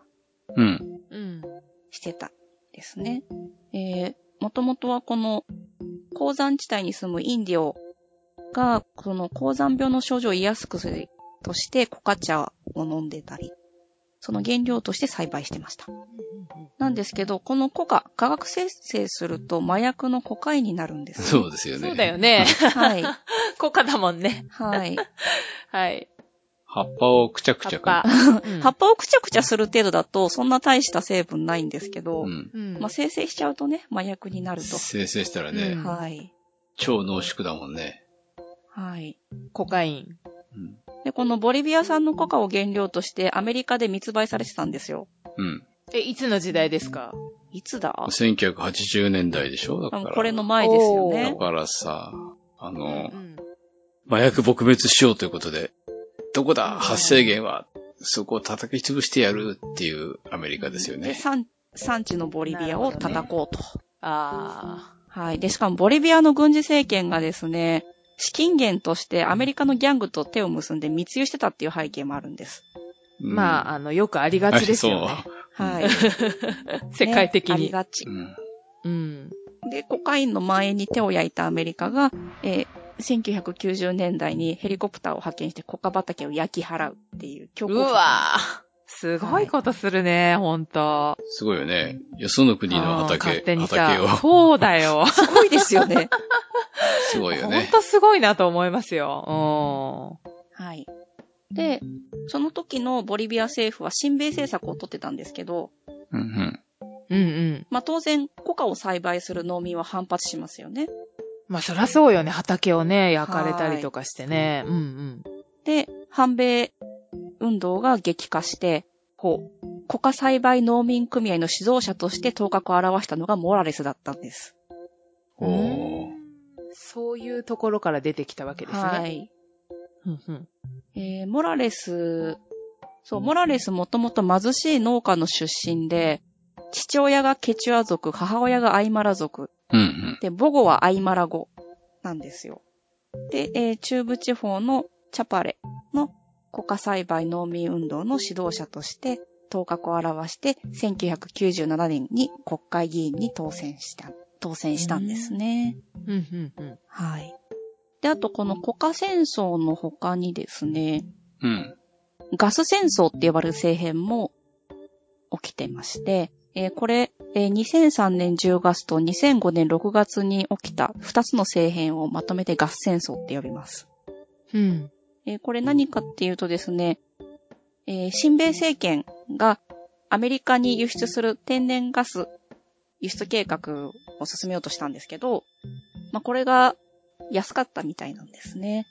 してたんですね。もともとはこの鉱山地帯に住むインディオが、この鉱山病の症状を癒す薬としてコカ茶を飲んでたり、その原料として栽培してました。なんですけど、このコカ、化学生成すると麻薬のコカインになるんです、ね。 そうですよね。 そうだよね。 はい。 コカだもんね。 はい。 はい。 葉っぱをくちゃくちゃ葉っぱをくちゃくちゃする程度だと、そんな大した成分ないんですけど、まあ、生成しちゃうとね、麻薬になると。 生成したらね、 はい。 超濃縮だもんね。 はい。 コカイン。 で、このボリビア産のコカを原料としてアメリカで密売されてたんですよ。 いつの時代ですか？ いつだ ?1980 年代でしょ？だから。 これの前ですよね。 だからさ、麻薬撲滅しようということで、どこだ発生源は、そこを叩き潰してやるっていうアメリカですよね。 で、産地のボリビアを叩こうと。 はい。 で、しかもボリビアの軍事政権がですね、資金源としてアメリカのギャングと手を結んで密輸してたっていう背景もあるんです。 まあ、よくありがちですよね。 はい。 世界的に。 ありがち。で、コカインの蔓延に手を焼いたアメリカが、1990年代にヘリコプターを派遣してコカ畑を焼き払うっていう強行。 うわぁ。すごいことするね、ほんと。 すごいよね。よその国の畑を。 そうだよ。 すごいですよね。 すごいよね。 ほんとすごいなと思いますよ。 はい。で、その時のボリビア政府は親米政策を取ってたんですけど、まあ当然、コカを栽培する農民は反発しますよね。 まあそりゃそうよね。畑をね、焼かれたりとかしてね。 で、反米運動が激化して、コカ栽培農民組合の指導者として頭角を現したのがモラレスだったんです。 そういうところから出てきたわけですね。 はい。モラレスもともと貧しい農家の出身で、父親がケチュア族、母親がアイマラ族。で、母語はアイマラ語なんですよ。で、中部地方のチャパレのコカ栽培農民運動の指導者として頭角を現して、1997年に国会議員に当選したんですね。はい。で、あとこのコカ戦争の他にですね、ガス戦争って呼ばれる政変も起きてまして、これ、2003年10月と2005年6月に起きた2つの政変をまとめてガス戦争って呼びます。これ何かっていうとですね、親米政権がアメリカに輸出する天然ガス輸出計画を進めようとしたんですけど、まあ、これが安かったみたいなんですね。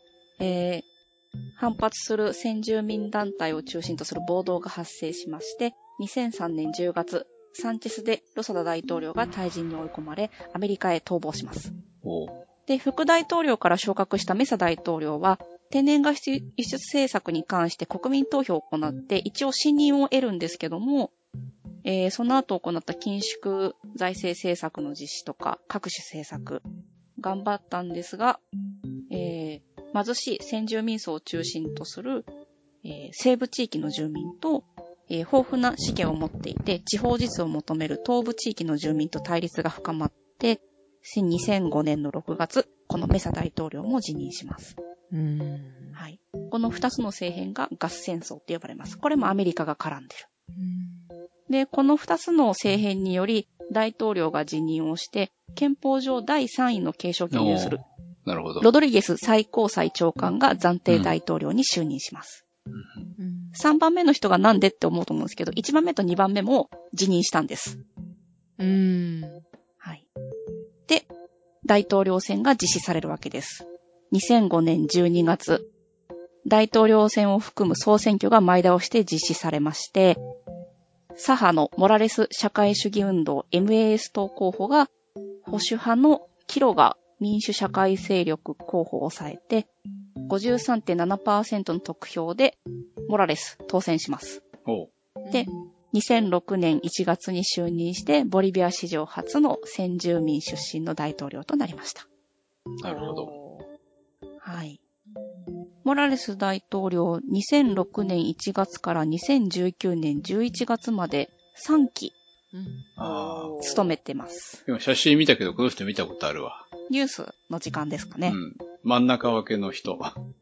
反発する先住民団体を中心とする暴動が発生しまして、2003年10月、サンチェスでロサダ大統領が退陣に追い込まれ、アメリカへ逃亡します。で、副大統領から昇格したメサ大統領は、天然ガス輸出政策に関して国民投票を行って、一応信任を得るんですけども、その後行った緊縮財政政策の実施とか、各種政策、頑張ったんですが、貧しい先住民層を中心とする、西部地域の住民と、豊富な資源を持っていて、地方自治を求める東部地域の住民と対立が深まって、2005年の6月、このメサ大統領も辞任します。はい。この2つの政変がガス戦争って呼ばれます。これもアメリカが絡んでる。で、この2つの政変により、大統領が辞任をして、憲法上第3位の継承権を有する。 なるほど。 ロドリゲス最高裁長官が暫定大統領に就任します。3番目の人がなんでって思うと思うんですけど、1番目と2番目も辞任したんです。はい。で、大統領選が実施されるわけです。2005年12月、大統領選を含む総選挙が前倒して実施されまして、 左派のモラレス社会主義運動 MAS 党候補が保守派のキロガ民主社会勢力候補を抑えて 53.7% の得票でモラレス当選します。で、2006年1月に就任してボリビア史上初の先住民出身の大統領となりました。 なるほど。 はい。モラレス大統領、2006年1月から2019年11月まで3期、務めてます。 今写真見たけど、この人見たことあるわ。 ニュースの時間ですかね。 真ん中分けの人。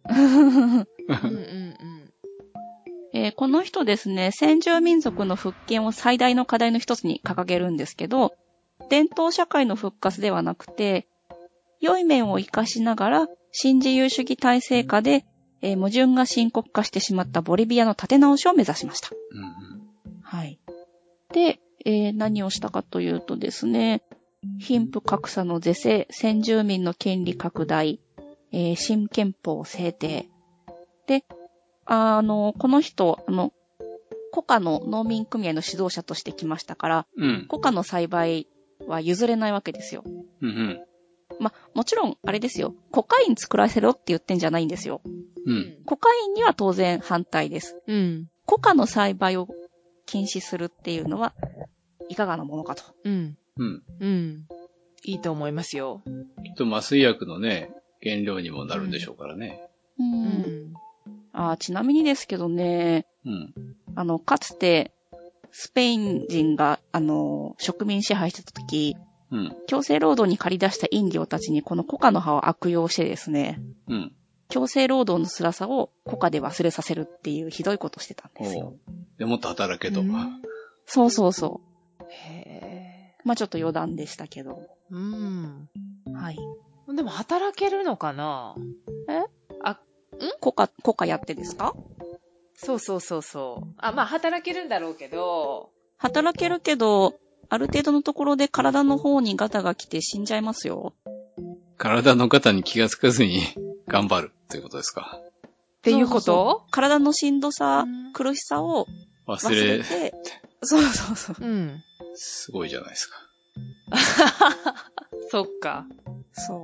この人ですね、先住民族の復権を最大の課題の一つに掲げるんですけど、伝統社会の復活ではなくて、良い面を活かしながら、新自由主義体制下で、矛盾が深刻化してしまったボリビアの立て直しを目指しました。はい。で、何をしたかというとですね、貧富格差の是正、先住民の権利拡大、新憲法制定。で、この人、コカの農民組合の指導者として来ましたから、コカの栽培は譲れないわけですよ。もちろん、あれですよ。コカイン作らせろって言ってんじゃないんですよ。コカインには当然反対です。コカの栽培を禁止するっていうのは、いかがなものかと。 いいと思いますよ。 きっと麻酔薬のね、原料にもなるんでしょうからね。 ちなみにですけどね、かつて、スペイン人が、植民支配してた時、強制労働に借り出したインディオたちにこのコカの葉を悪用してですね、強制労働の辛さをコカで忘れさせるっていうひどいことしてたんですよ。 でもっと働けと。 そうそうそう。へー。ちょっと余談でしたけど。はい。 でも働けるのかな？ コカやってですか？ そう。働けるんだろうけど。 働けるけど、ある程度のところで体の方にガタが来て死んじゃいますよ。 体のガタに気がつかずに頑張るということですか。 っていうこと？ そう体のしんどさ、苦しさを忘れて。そう。 すごいじゃないですか。 そっか。 そう。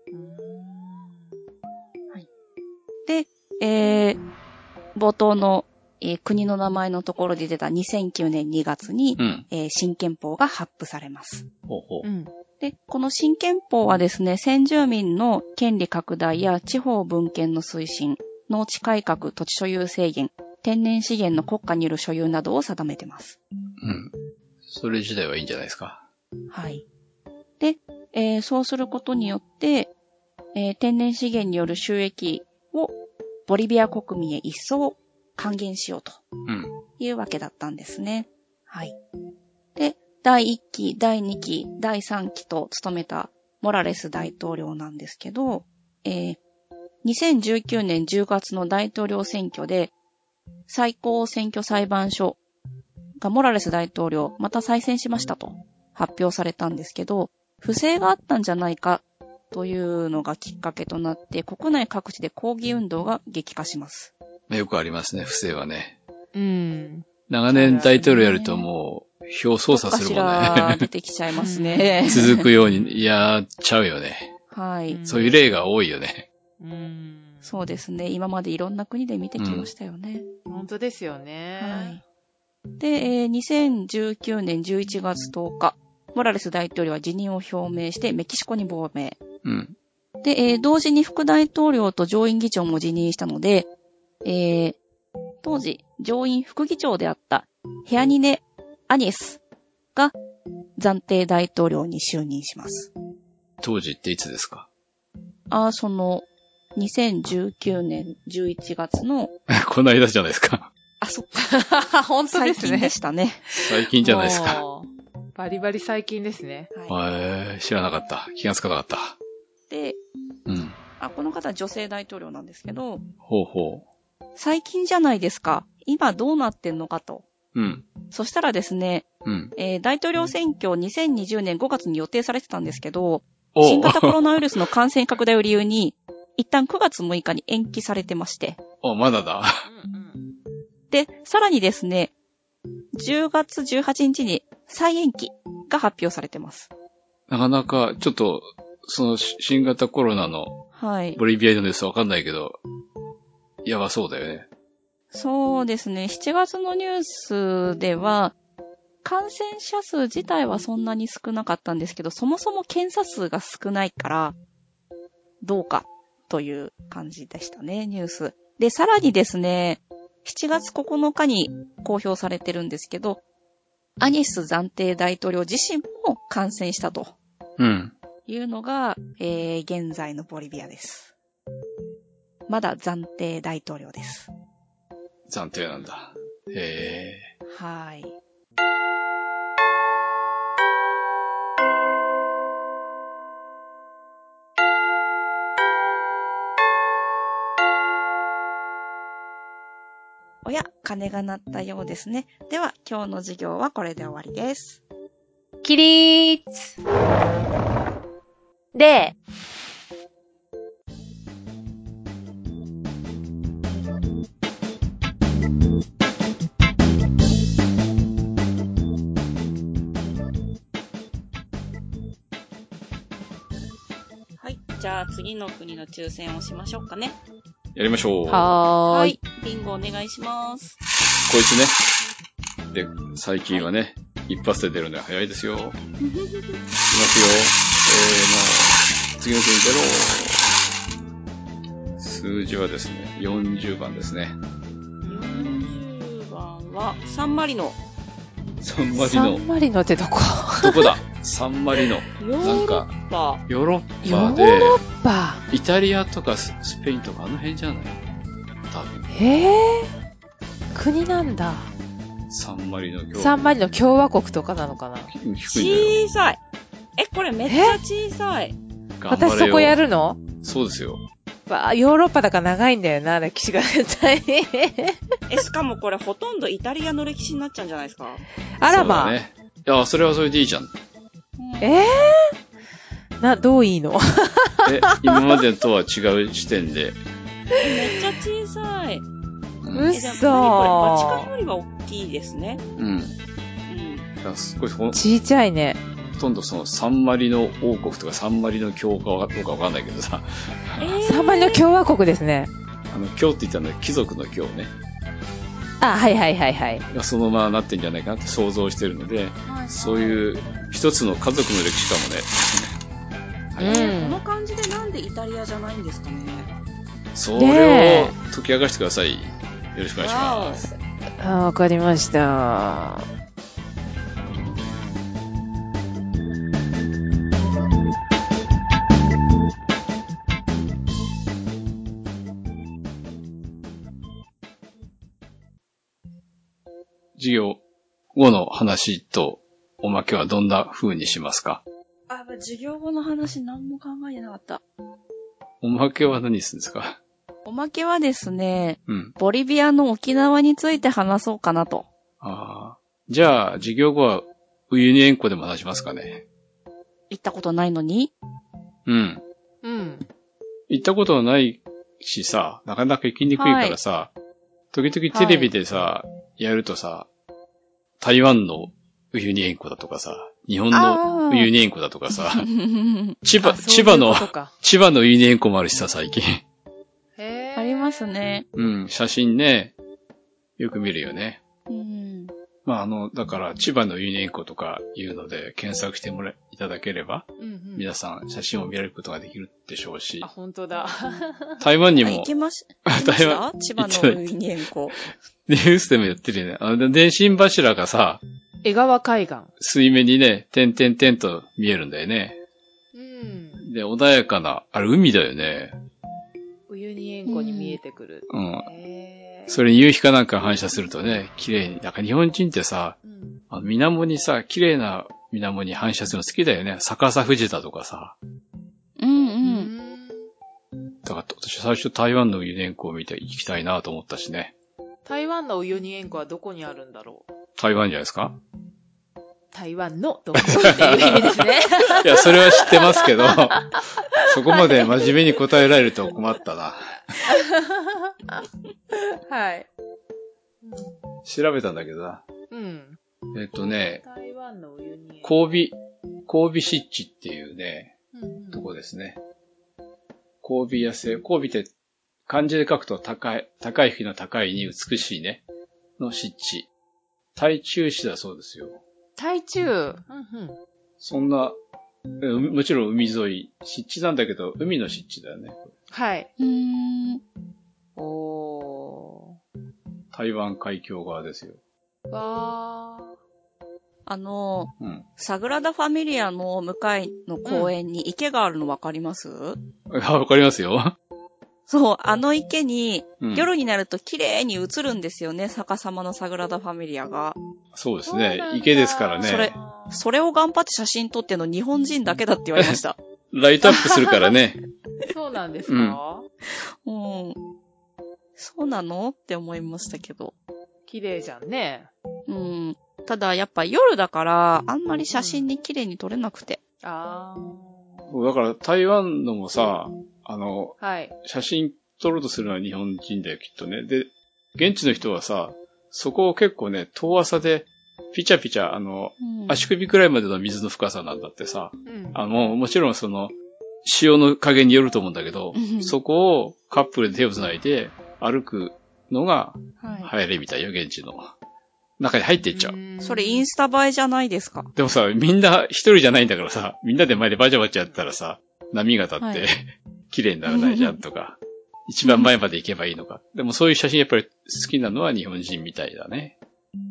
はい。で、冒頭の、国の名前のところで出た2009年2月に、新憲法が発布されます。で、この新憲法はですね、先住民の権利拡大や地方分権の推進、農地改革、土地所有制限、天然資源の国家による所有などを定めてます。 それ自体はいいんじゃないですか。 はい。で、そうすることによって、天然資源による収益をボリビア国民へ一層還元しようというわけだったんですね。はい。で、第1期、第2期、第3期と務めたモラレス大統領なんですけど、2019年10月の大統領選挙で最高選挙裁判所がモラレス大統領また再選しましたと発表されたんですけど、不正があったんじゃないかというのがきっかけとなって国内各地で抗議運動が激化します。 よくありますね、不正はね。長年大統領やるともう票操作するもんね。 出てきちゃいますね。 続くようにやっちゃうよね。 はい。 そういう例が多いよね。 そうですね。今までいろんな国で見てきましたよね。 本当ですよね。 はい。で、2019年11月10日、モラレス大統領は辞任を表明してメキシコに亡命。で、同時に副大統領と上院議長も辞任したので、当時上院副議長であったヘアニネ・アニエスが暫定大統領に就任します。 当時っていつですか ？2019年11月の。 この間じゃないですか。 そっか。 本当ですね。 最近でしたね。 最近じゃないですか。 バリバリ最近ですね。 知らなかった。気がつかなかった。 で、この方は女性大統領なんですけど、 ほう。 最近じゃないですか。今どうなってんのかと。そしたらですね、大統領選挙2020年5月に予定されてたんですけど、新型コロナウイルスの感染拡大を理由に、一旦9月6日に延期されてまして。 まだだ。 で、さらにですね、 10月18日に再延期が発表されてます。 なかなか、ちょっと、その新型コロナのボリビアのニュースわかんないけど、やばそうだよね。 そうですね。7月のニュースでは、感染者数自体はそんなに少なかったんですけど、そもそも検査数が少ないから、どうかという感じでしたね、ニュース。で、さらにですね、7月9日に公表されてるんですけど、アニス暫定大統領自身も感染したと。いうのが、現在のボリビアです。まだ暫定大統領です。 暫定なんだ。へー。 はい。おや、鐘が鳴ったようですね。では、今日の授業はこれで終わりです。 起立で、 はい。じゃあ次の国の抽選をしましょうかね。 やりましょう。 はい。 ビンゴお願いします。 こいつね。で、最近はね、一発で出るのは早いですよ。いきますよ。次の国出ろ。数字はですね、40番ですね。 40番は、サンマリノ。 サンマリノ。 サンマリノってどこだサンマリノ。なんか、ヨーロッパで、 ヨーロッパ。 イタリアとかスペインとかあの辺じゃない多分。 国なんだ。 サンマリノ共和国。 サンマリノ共和国とかなのかな。 小さい。これめっちゃ小さい。 私そこやるの？ そうですよ。 ヨーロッパだから長いんだよな、歴史が絶対。 しかもこれほとんどイタリアの歴史になっちゃうんじゃないですか？ あらまあ。 そうだね。いや、それはそれでいいじゃん。 どういいの？ 今までとは違う視点で。 めっちゃ小さい。 うっそー。 これバチカンよりは大きいですね。 すごい小さいね。 ほとんどそのサンマリノ王国とかサンマリノ共和国かどうかわかんないけどさ。 サンマリノ共和国ですね。 共って言ったのは貴族の共ね。 はいはいはいはい。 がそのままなってんじゃないかなって想像してるので、そういう一つの家族の歴史かもね。この感じでなんでイタリアじゃないんですかね。 それを解き明かしてください。よろしくお願いします。 わかりました。 授業後の話とおまけはどんな風にしますか？ 授業後の話何も考えてなかった。 おまけは何するんですか？ おまけはですね、ボリビアの沖縄について話そうかなと。 じゃあ、授業後はウユニ塩湖でも話しますかね？ 行ったことないのに？ 行ったことないしさ、なかなか行きにくいからさ、時々テレビでさ、やるとさ、台湾のウユニ塩湖だとかさ、日本のウユニ塩湖だとかさ、千葉のウユニ塩湖もあるしさ、最近。 ありますね。 写真ね、よく見るよね。だから千葉のウユニ塩湖とかいうので検索していただければ、皆さん写真を見られることができるでしょうし。 本当だ。 台湾にも。 行きました千葉のウユニ塩湖。 ニュースでもやってるよね。電信柱がさ、 江川海岸。 水面にね、点々点と見えるんだよね。で、穏やかな、あれ海だよね。 ウユニ塩湖に見えてくる。 それに夕日かなんか反射するとね、綺麗に。なんか日本人ってさ、水面にさ、綺麗な水面に反射するの好きだよね。逆さ富士だとかさ。だから私最初台湾のウユニ塩湖を見て行きたいなと思ったしね。 台湾のウユニ塩湖はどこにあるんだろう？ 台湾じゃないですか？ 台湾のどこっていう意味ですね。 いや、それは知ってますけど、そこまで真面目に答えられると困ったな。 はい。 調べたんだけどな。 うん。 台湾のウユニ塩。 神戸湿地っていうね、とこですね。神戸野生。神戸って漢字で書くと高い日の高いに美しいね、の湿地。台中市だそうですよ。 台中。 そんな、もちろん海沿い、湿地なんだけど、海の湿地だよね。 はい。 台湾海峡側ですよ。 わー。サグラダ・ファミリアの向かいの公園に池があるのわかります？ わかりますよ。 そう、池に、夜になると綺麗に映るんですよね、逆さまのサグラダ・ファミリアが。 そうですね。池ですからね。 それを頑張って写真撮ってんの日本人だけだって言われました。 ライトアップするからね。 そうなんですか？ そうなのって思いましたけど。 綺麗じゃんね。 ただやっぱ夜だから、あんまり写真に綺麗に撮れなくて。 だから台湾のもさ、はい、写真撮ろうとするのは日本人だよ、きっとね。で、現地の人はさ、そこを結構ね、遠浅で、ピチャピチャ、足首くらいまでの水の深さなんだってさ。もちろん潮の加減によると思うんだけど、そこをカップルで手を繋いで歩くのが流行りみたいよ、現地の。中に入っていっちゃう。 それインスタ映えじゃないですか。 でもさ、みんな一人じゃないんだからさ、みんなで前でバチャバチャやったらさ、波が立って、綺麗にならないじゃんとか、一番前まで行けばいいのか。でもそういう写真やっぱり好きなのは日本人みたいだね。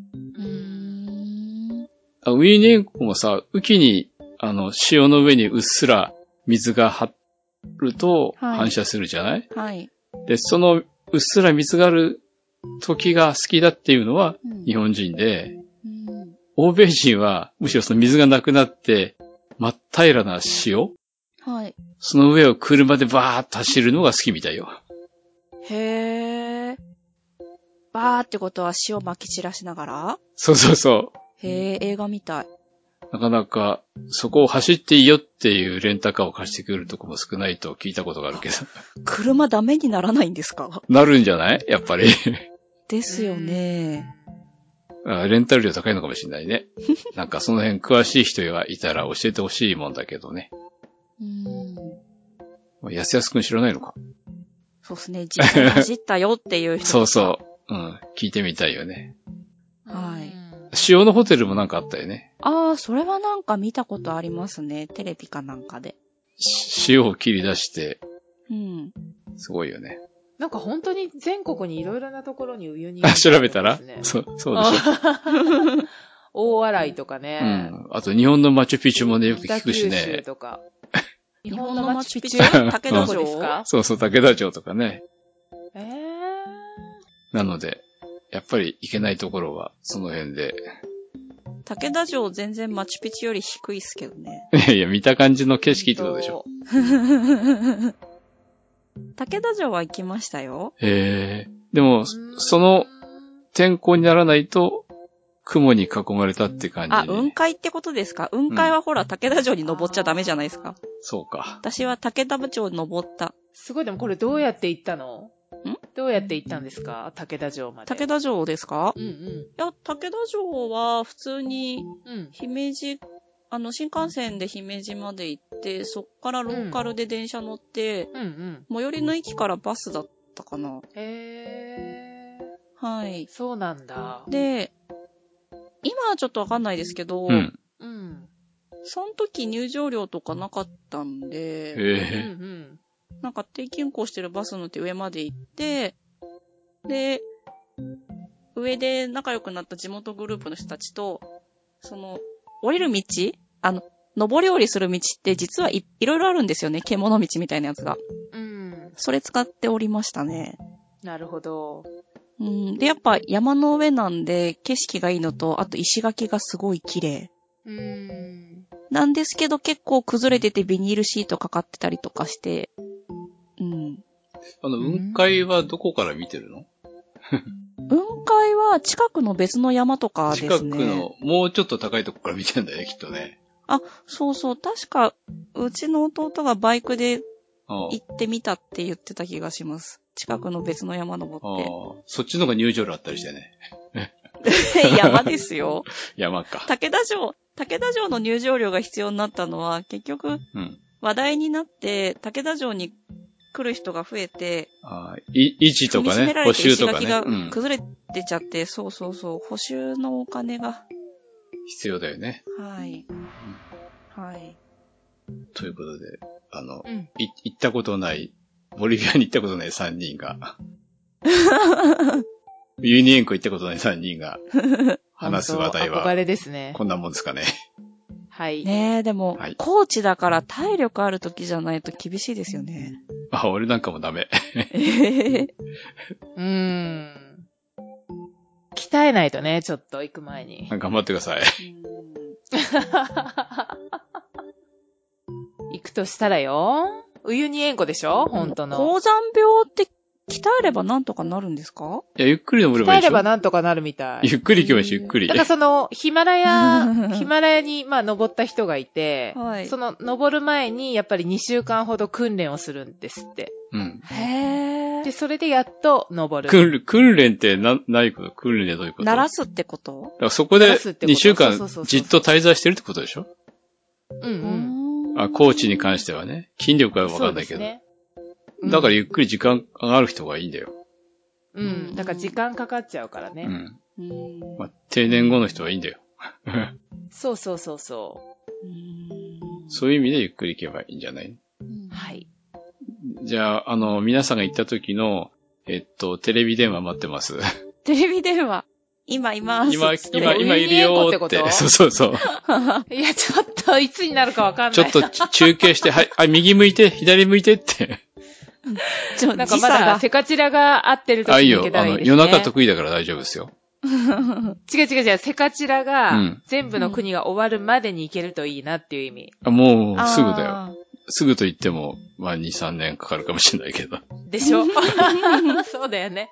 ウユニ塩湖もさ、雨季に、潮の上にうっすら水が張ると反射するじゃない？はい。で、そのうっすら水がある時が好きだっていうのは日本人で、欧米人はむしろその水がなくなって真っ平らな潮？はい。その上を車でバーッと走るのが好きみたいよ。 へー。バーってことは潮撒き散らしながら？ そうそうそう。 へー、映画みたい。 なかなか、そこを走っていいよっていうレンタカーを貸してくれるとこも少ないと聞いたことがあるけど。 車ダメにならないんですか？ なるんじゃない？やっぱり。 ですよね。 レンタル料高いのかもしれないね。なんかその辺詳しい人がいたら教えてほしいもんだけどね。やすやすくん知らないのか？ そうですね。実際に走ったよっていう人。 そうそう。聞いてみたいよね。 はい。 潮のホテルもなんかあったよね。 それはなんか見たことありますね。テレビかなんかで。 潮を切り出して。すごいよね。 なんか本当に全国にいろいろなところにウユニ、 調べたらそうでしょ。 大洗とかね。 あと日本のマチュピチュもね、よく聞くしね。 九州とか。 日本のマチュピチュ？武田城ですか？ そうそう、武田城とかね。なので、やっぱり行けないところはその辺で。 武田城全然マチュピチュより低いっすけどね。 いや、見た感じの景色ってことでしょ。 武田城は行きましたよ。 でも、その天候にならないと、雲に囲まれたって感じ。 雲海ってことですか？雲海はほら、武田城に登っちゃダメじゃないですか。 そうか。 私は武田城に登った。 すごい、でもこれどうやって行ったの？どうやって行ったんですか？武田城まで。 武田城ですか？いや、武田城は普通に、姫路、新幹線で姫路まで行って、そっからローカルで電車乗って、最寄りの駅からバスだったかな。はい。 そうなんだ。 で、今はちょっとわかんないですけど、その時入場料とかなかったんで、なんか定期運行してるバス乗って上まで行って、で、上で仲良くなった地元グループの人たちと、降りる道？上り下りする道って実はいろいろあるんですよね。獣道みたいなやつが。それ使って降りましたね。 なるほど。 で、やっぱ山の上なんで景色がいいのと、あと石垣がすごい綺麗。なんですけど結構崩れててビニールシートかかってたりとかして。 雲海はどこから見てるの？ 雲海は近くの別の山とかですね。 近くのもうちょっと高いとこから見てるんだよね、きっとね。 そうそう。確か、うちの弟がバイクで行ってみたって言ってた気がします。近くの別の山登って。 そっちの方が入場料あったりしてね。 山ですよ。 山か。 武田城の入場料が必要になったのは、結局、話題になって、武田城に来る人が増えて、 維持とかね、補修とかね。 石垣が崩れてちゃって、そう、補修のお金が。 必要だよね。 はい。はい。 ということで、行ったことない、ボリビアに行ったことない3人が、ユニエンコ行ったことない3人が、話す話題は、 憧れですね。 こんなもんですかね。 はい。 ねえ、でも、コーチだから体力ある時じゃないと厳しいですよね。 俺なんかもダメ。 鍛えないとね、ちょっと行く前に。 頑張ってください。 行くとしたらよ。ウユニ塩湖でしょ本当の。 高山病って鍛えればなんとかなるんですか？ いや、ゆっくり登ればいいでしょ。 鍛えればなんとかなるみたい。 ゆっくり行けばいいし、ゆっくり。 だからヒマラヤに、登った人がいて、 はい、 登る前に、やっぱり2週間ほど訓練をするんですって。 へー。 で、それでやっと登る。 訓練ってないこと？訓練でどういうこと？ 鳴らすってこと？ だからそこで2週間じっと滞在してるってことでしょ？コーチに関してはね、筋力はわかんないけど。ね、だからゆっくり時間がある人がいいんだよ。 だから時間かかっちゃうからね。 定年後の人はいいんだよ。 そう。 そういう意味でゆっくり行けばいいんじゃない？ はい。 じゃあ、皆さんが行った時の、テレビ電話待ってます。 テレビ電話。今います。 今いるよーって。そう。 いや、ちょっと、いつになるかわかんない。 ちょっと中継して、はい、右向いて、左向いてって。 なんかまだ、セカチラが合ってる時に行けたらいいですね。 夜中得意だから大丈夫ですよ。 違う。セカチラが、全部の国が終わるまでに行けるといいなっていう意味。 もう、すぐだよ。すぐと言っても、2、3年かかるかもしれないけど。 でしょ？そうだよね。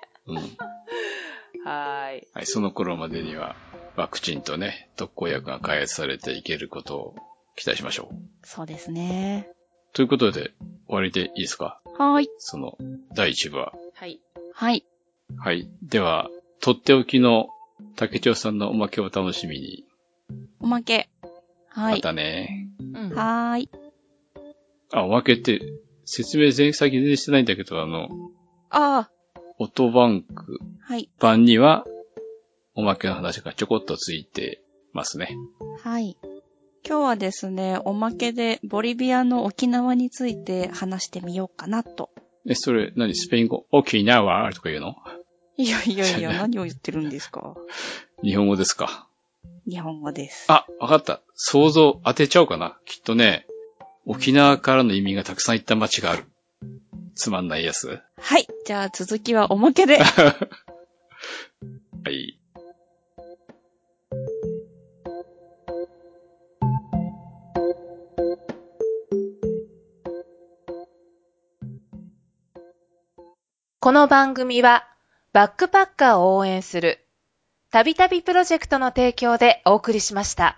はい。 その頃までには、ワクチンとね、特効薬が開発されていけることを期待しましょう。 そうですね。 ということで、終わりでいいですか？ はい。 その、第1部は。 はい。 はい。では、とっておきの竹長さんのおまけを楽しみに。 おまけ。はい。 またね。 はい。 おまけって、説明最近全然してないんだけど、オトバンク版には、おまけの話がちょこっとついてますね。 はい。今日はですね、おまけでボリビアの沖縄について話してみようかなと。 それ、スペイン語沖縄とか言うの？ いや、何を言ってるんですか？ 日本語ですか？ 日本語です。 わかった。想像当てちゃおうかな。きっとね、沖縄からの移民がたくさん行った街がある。つまんないやつ。 はい。じゃあ続きはおまけで。 はい。 この番組はバックパッカーを応援するたびたびプロジェクトの提供でお送りしました。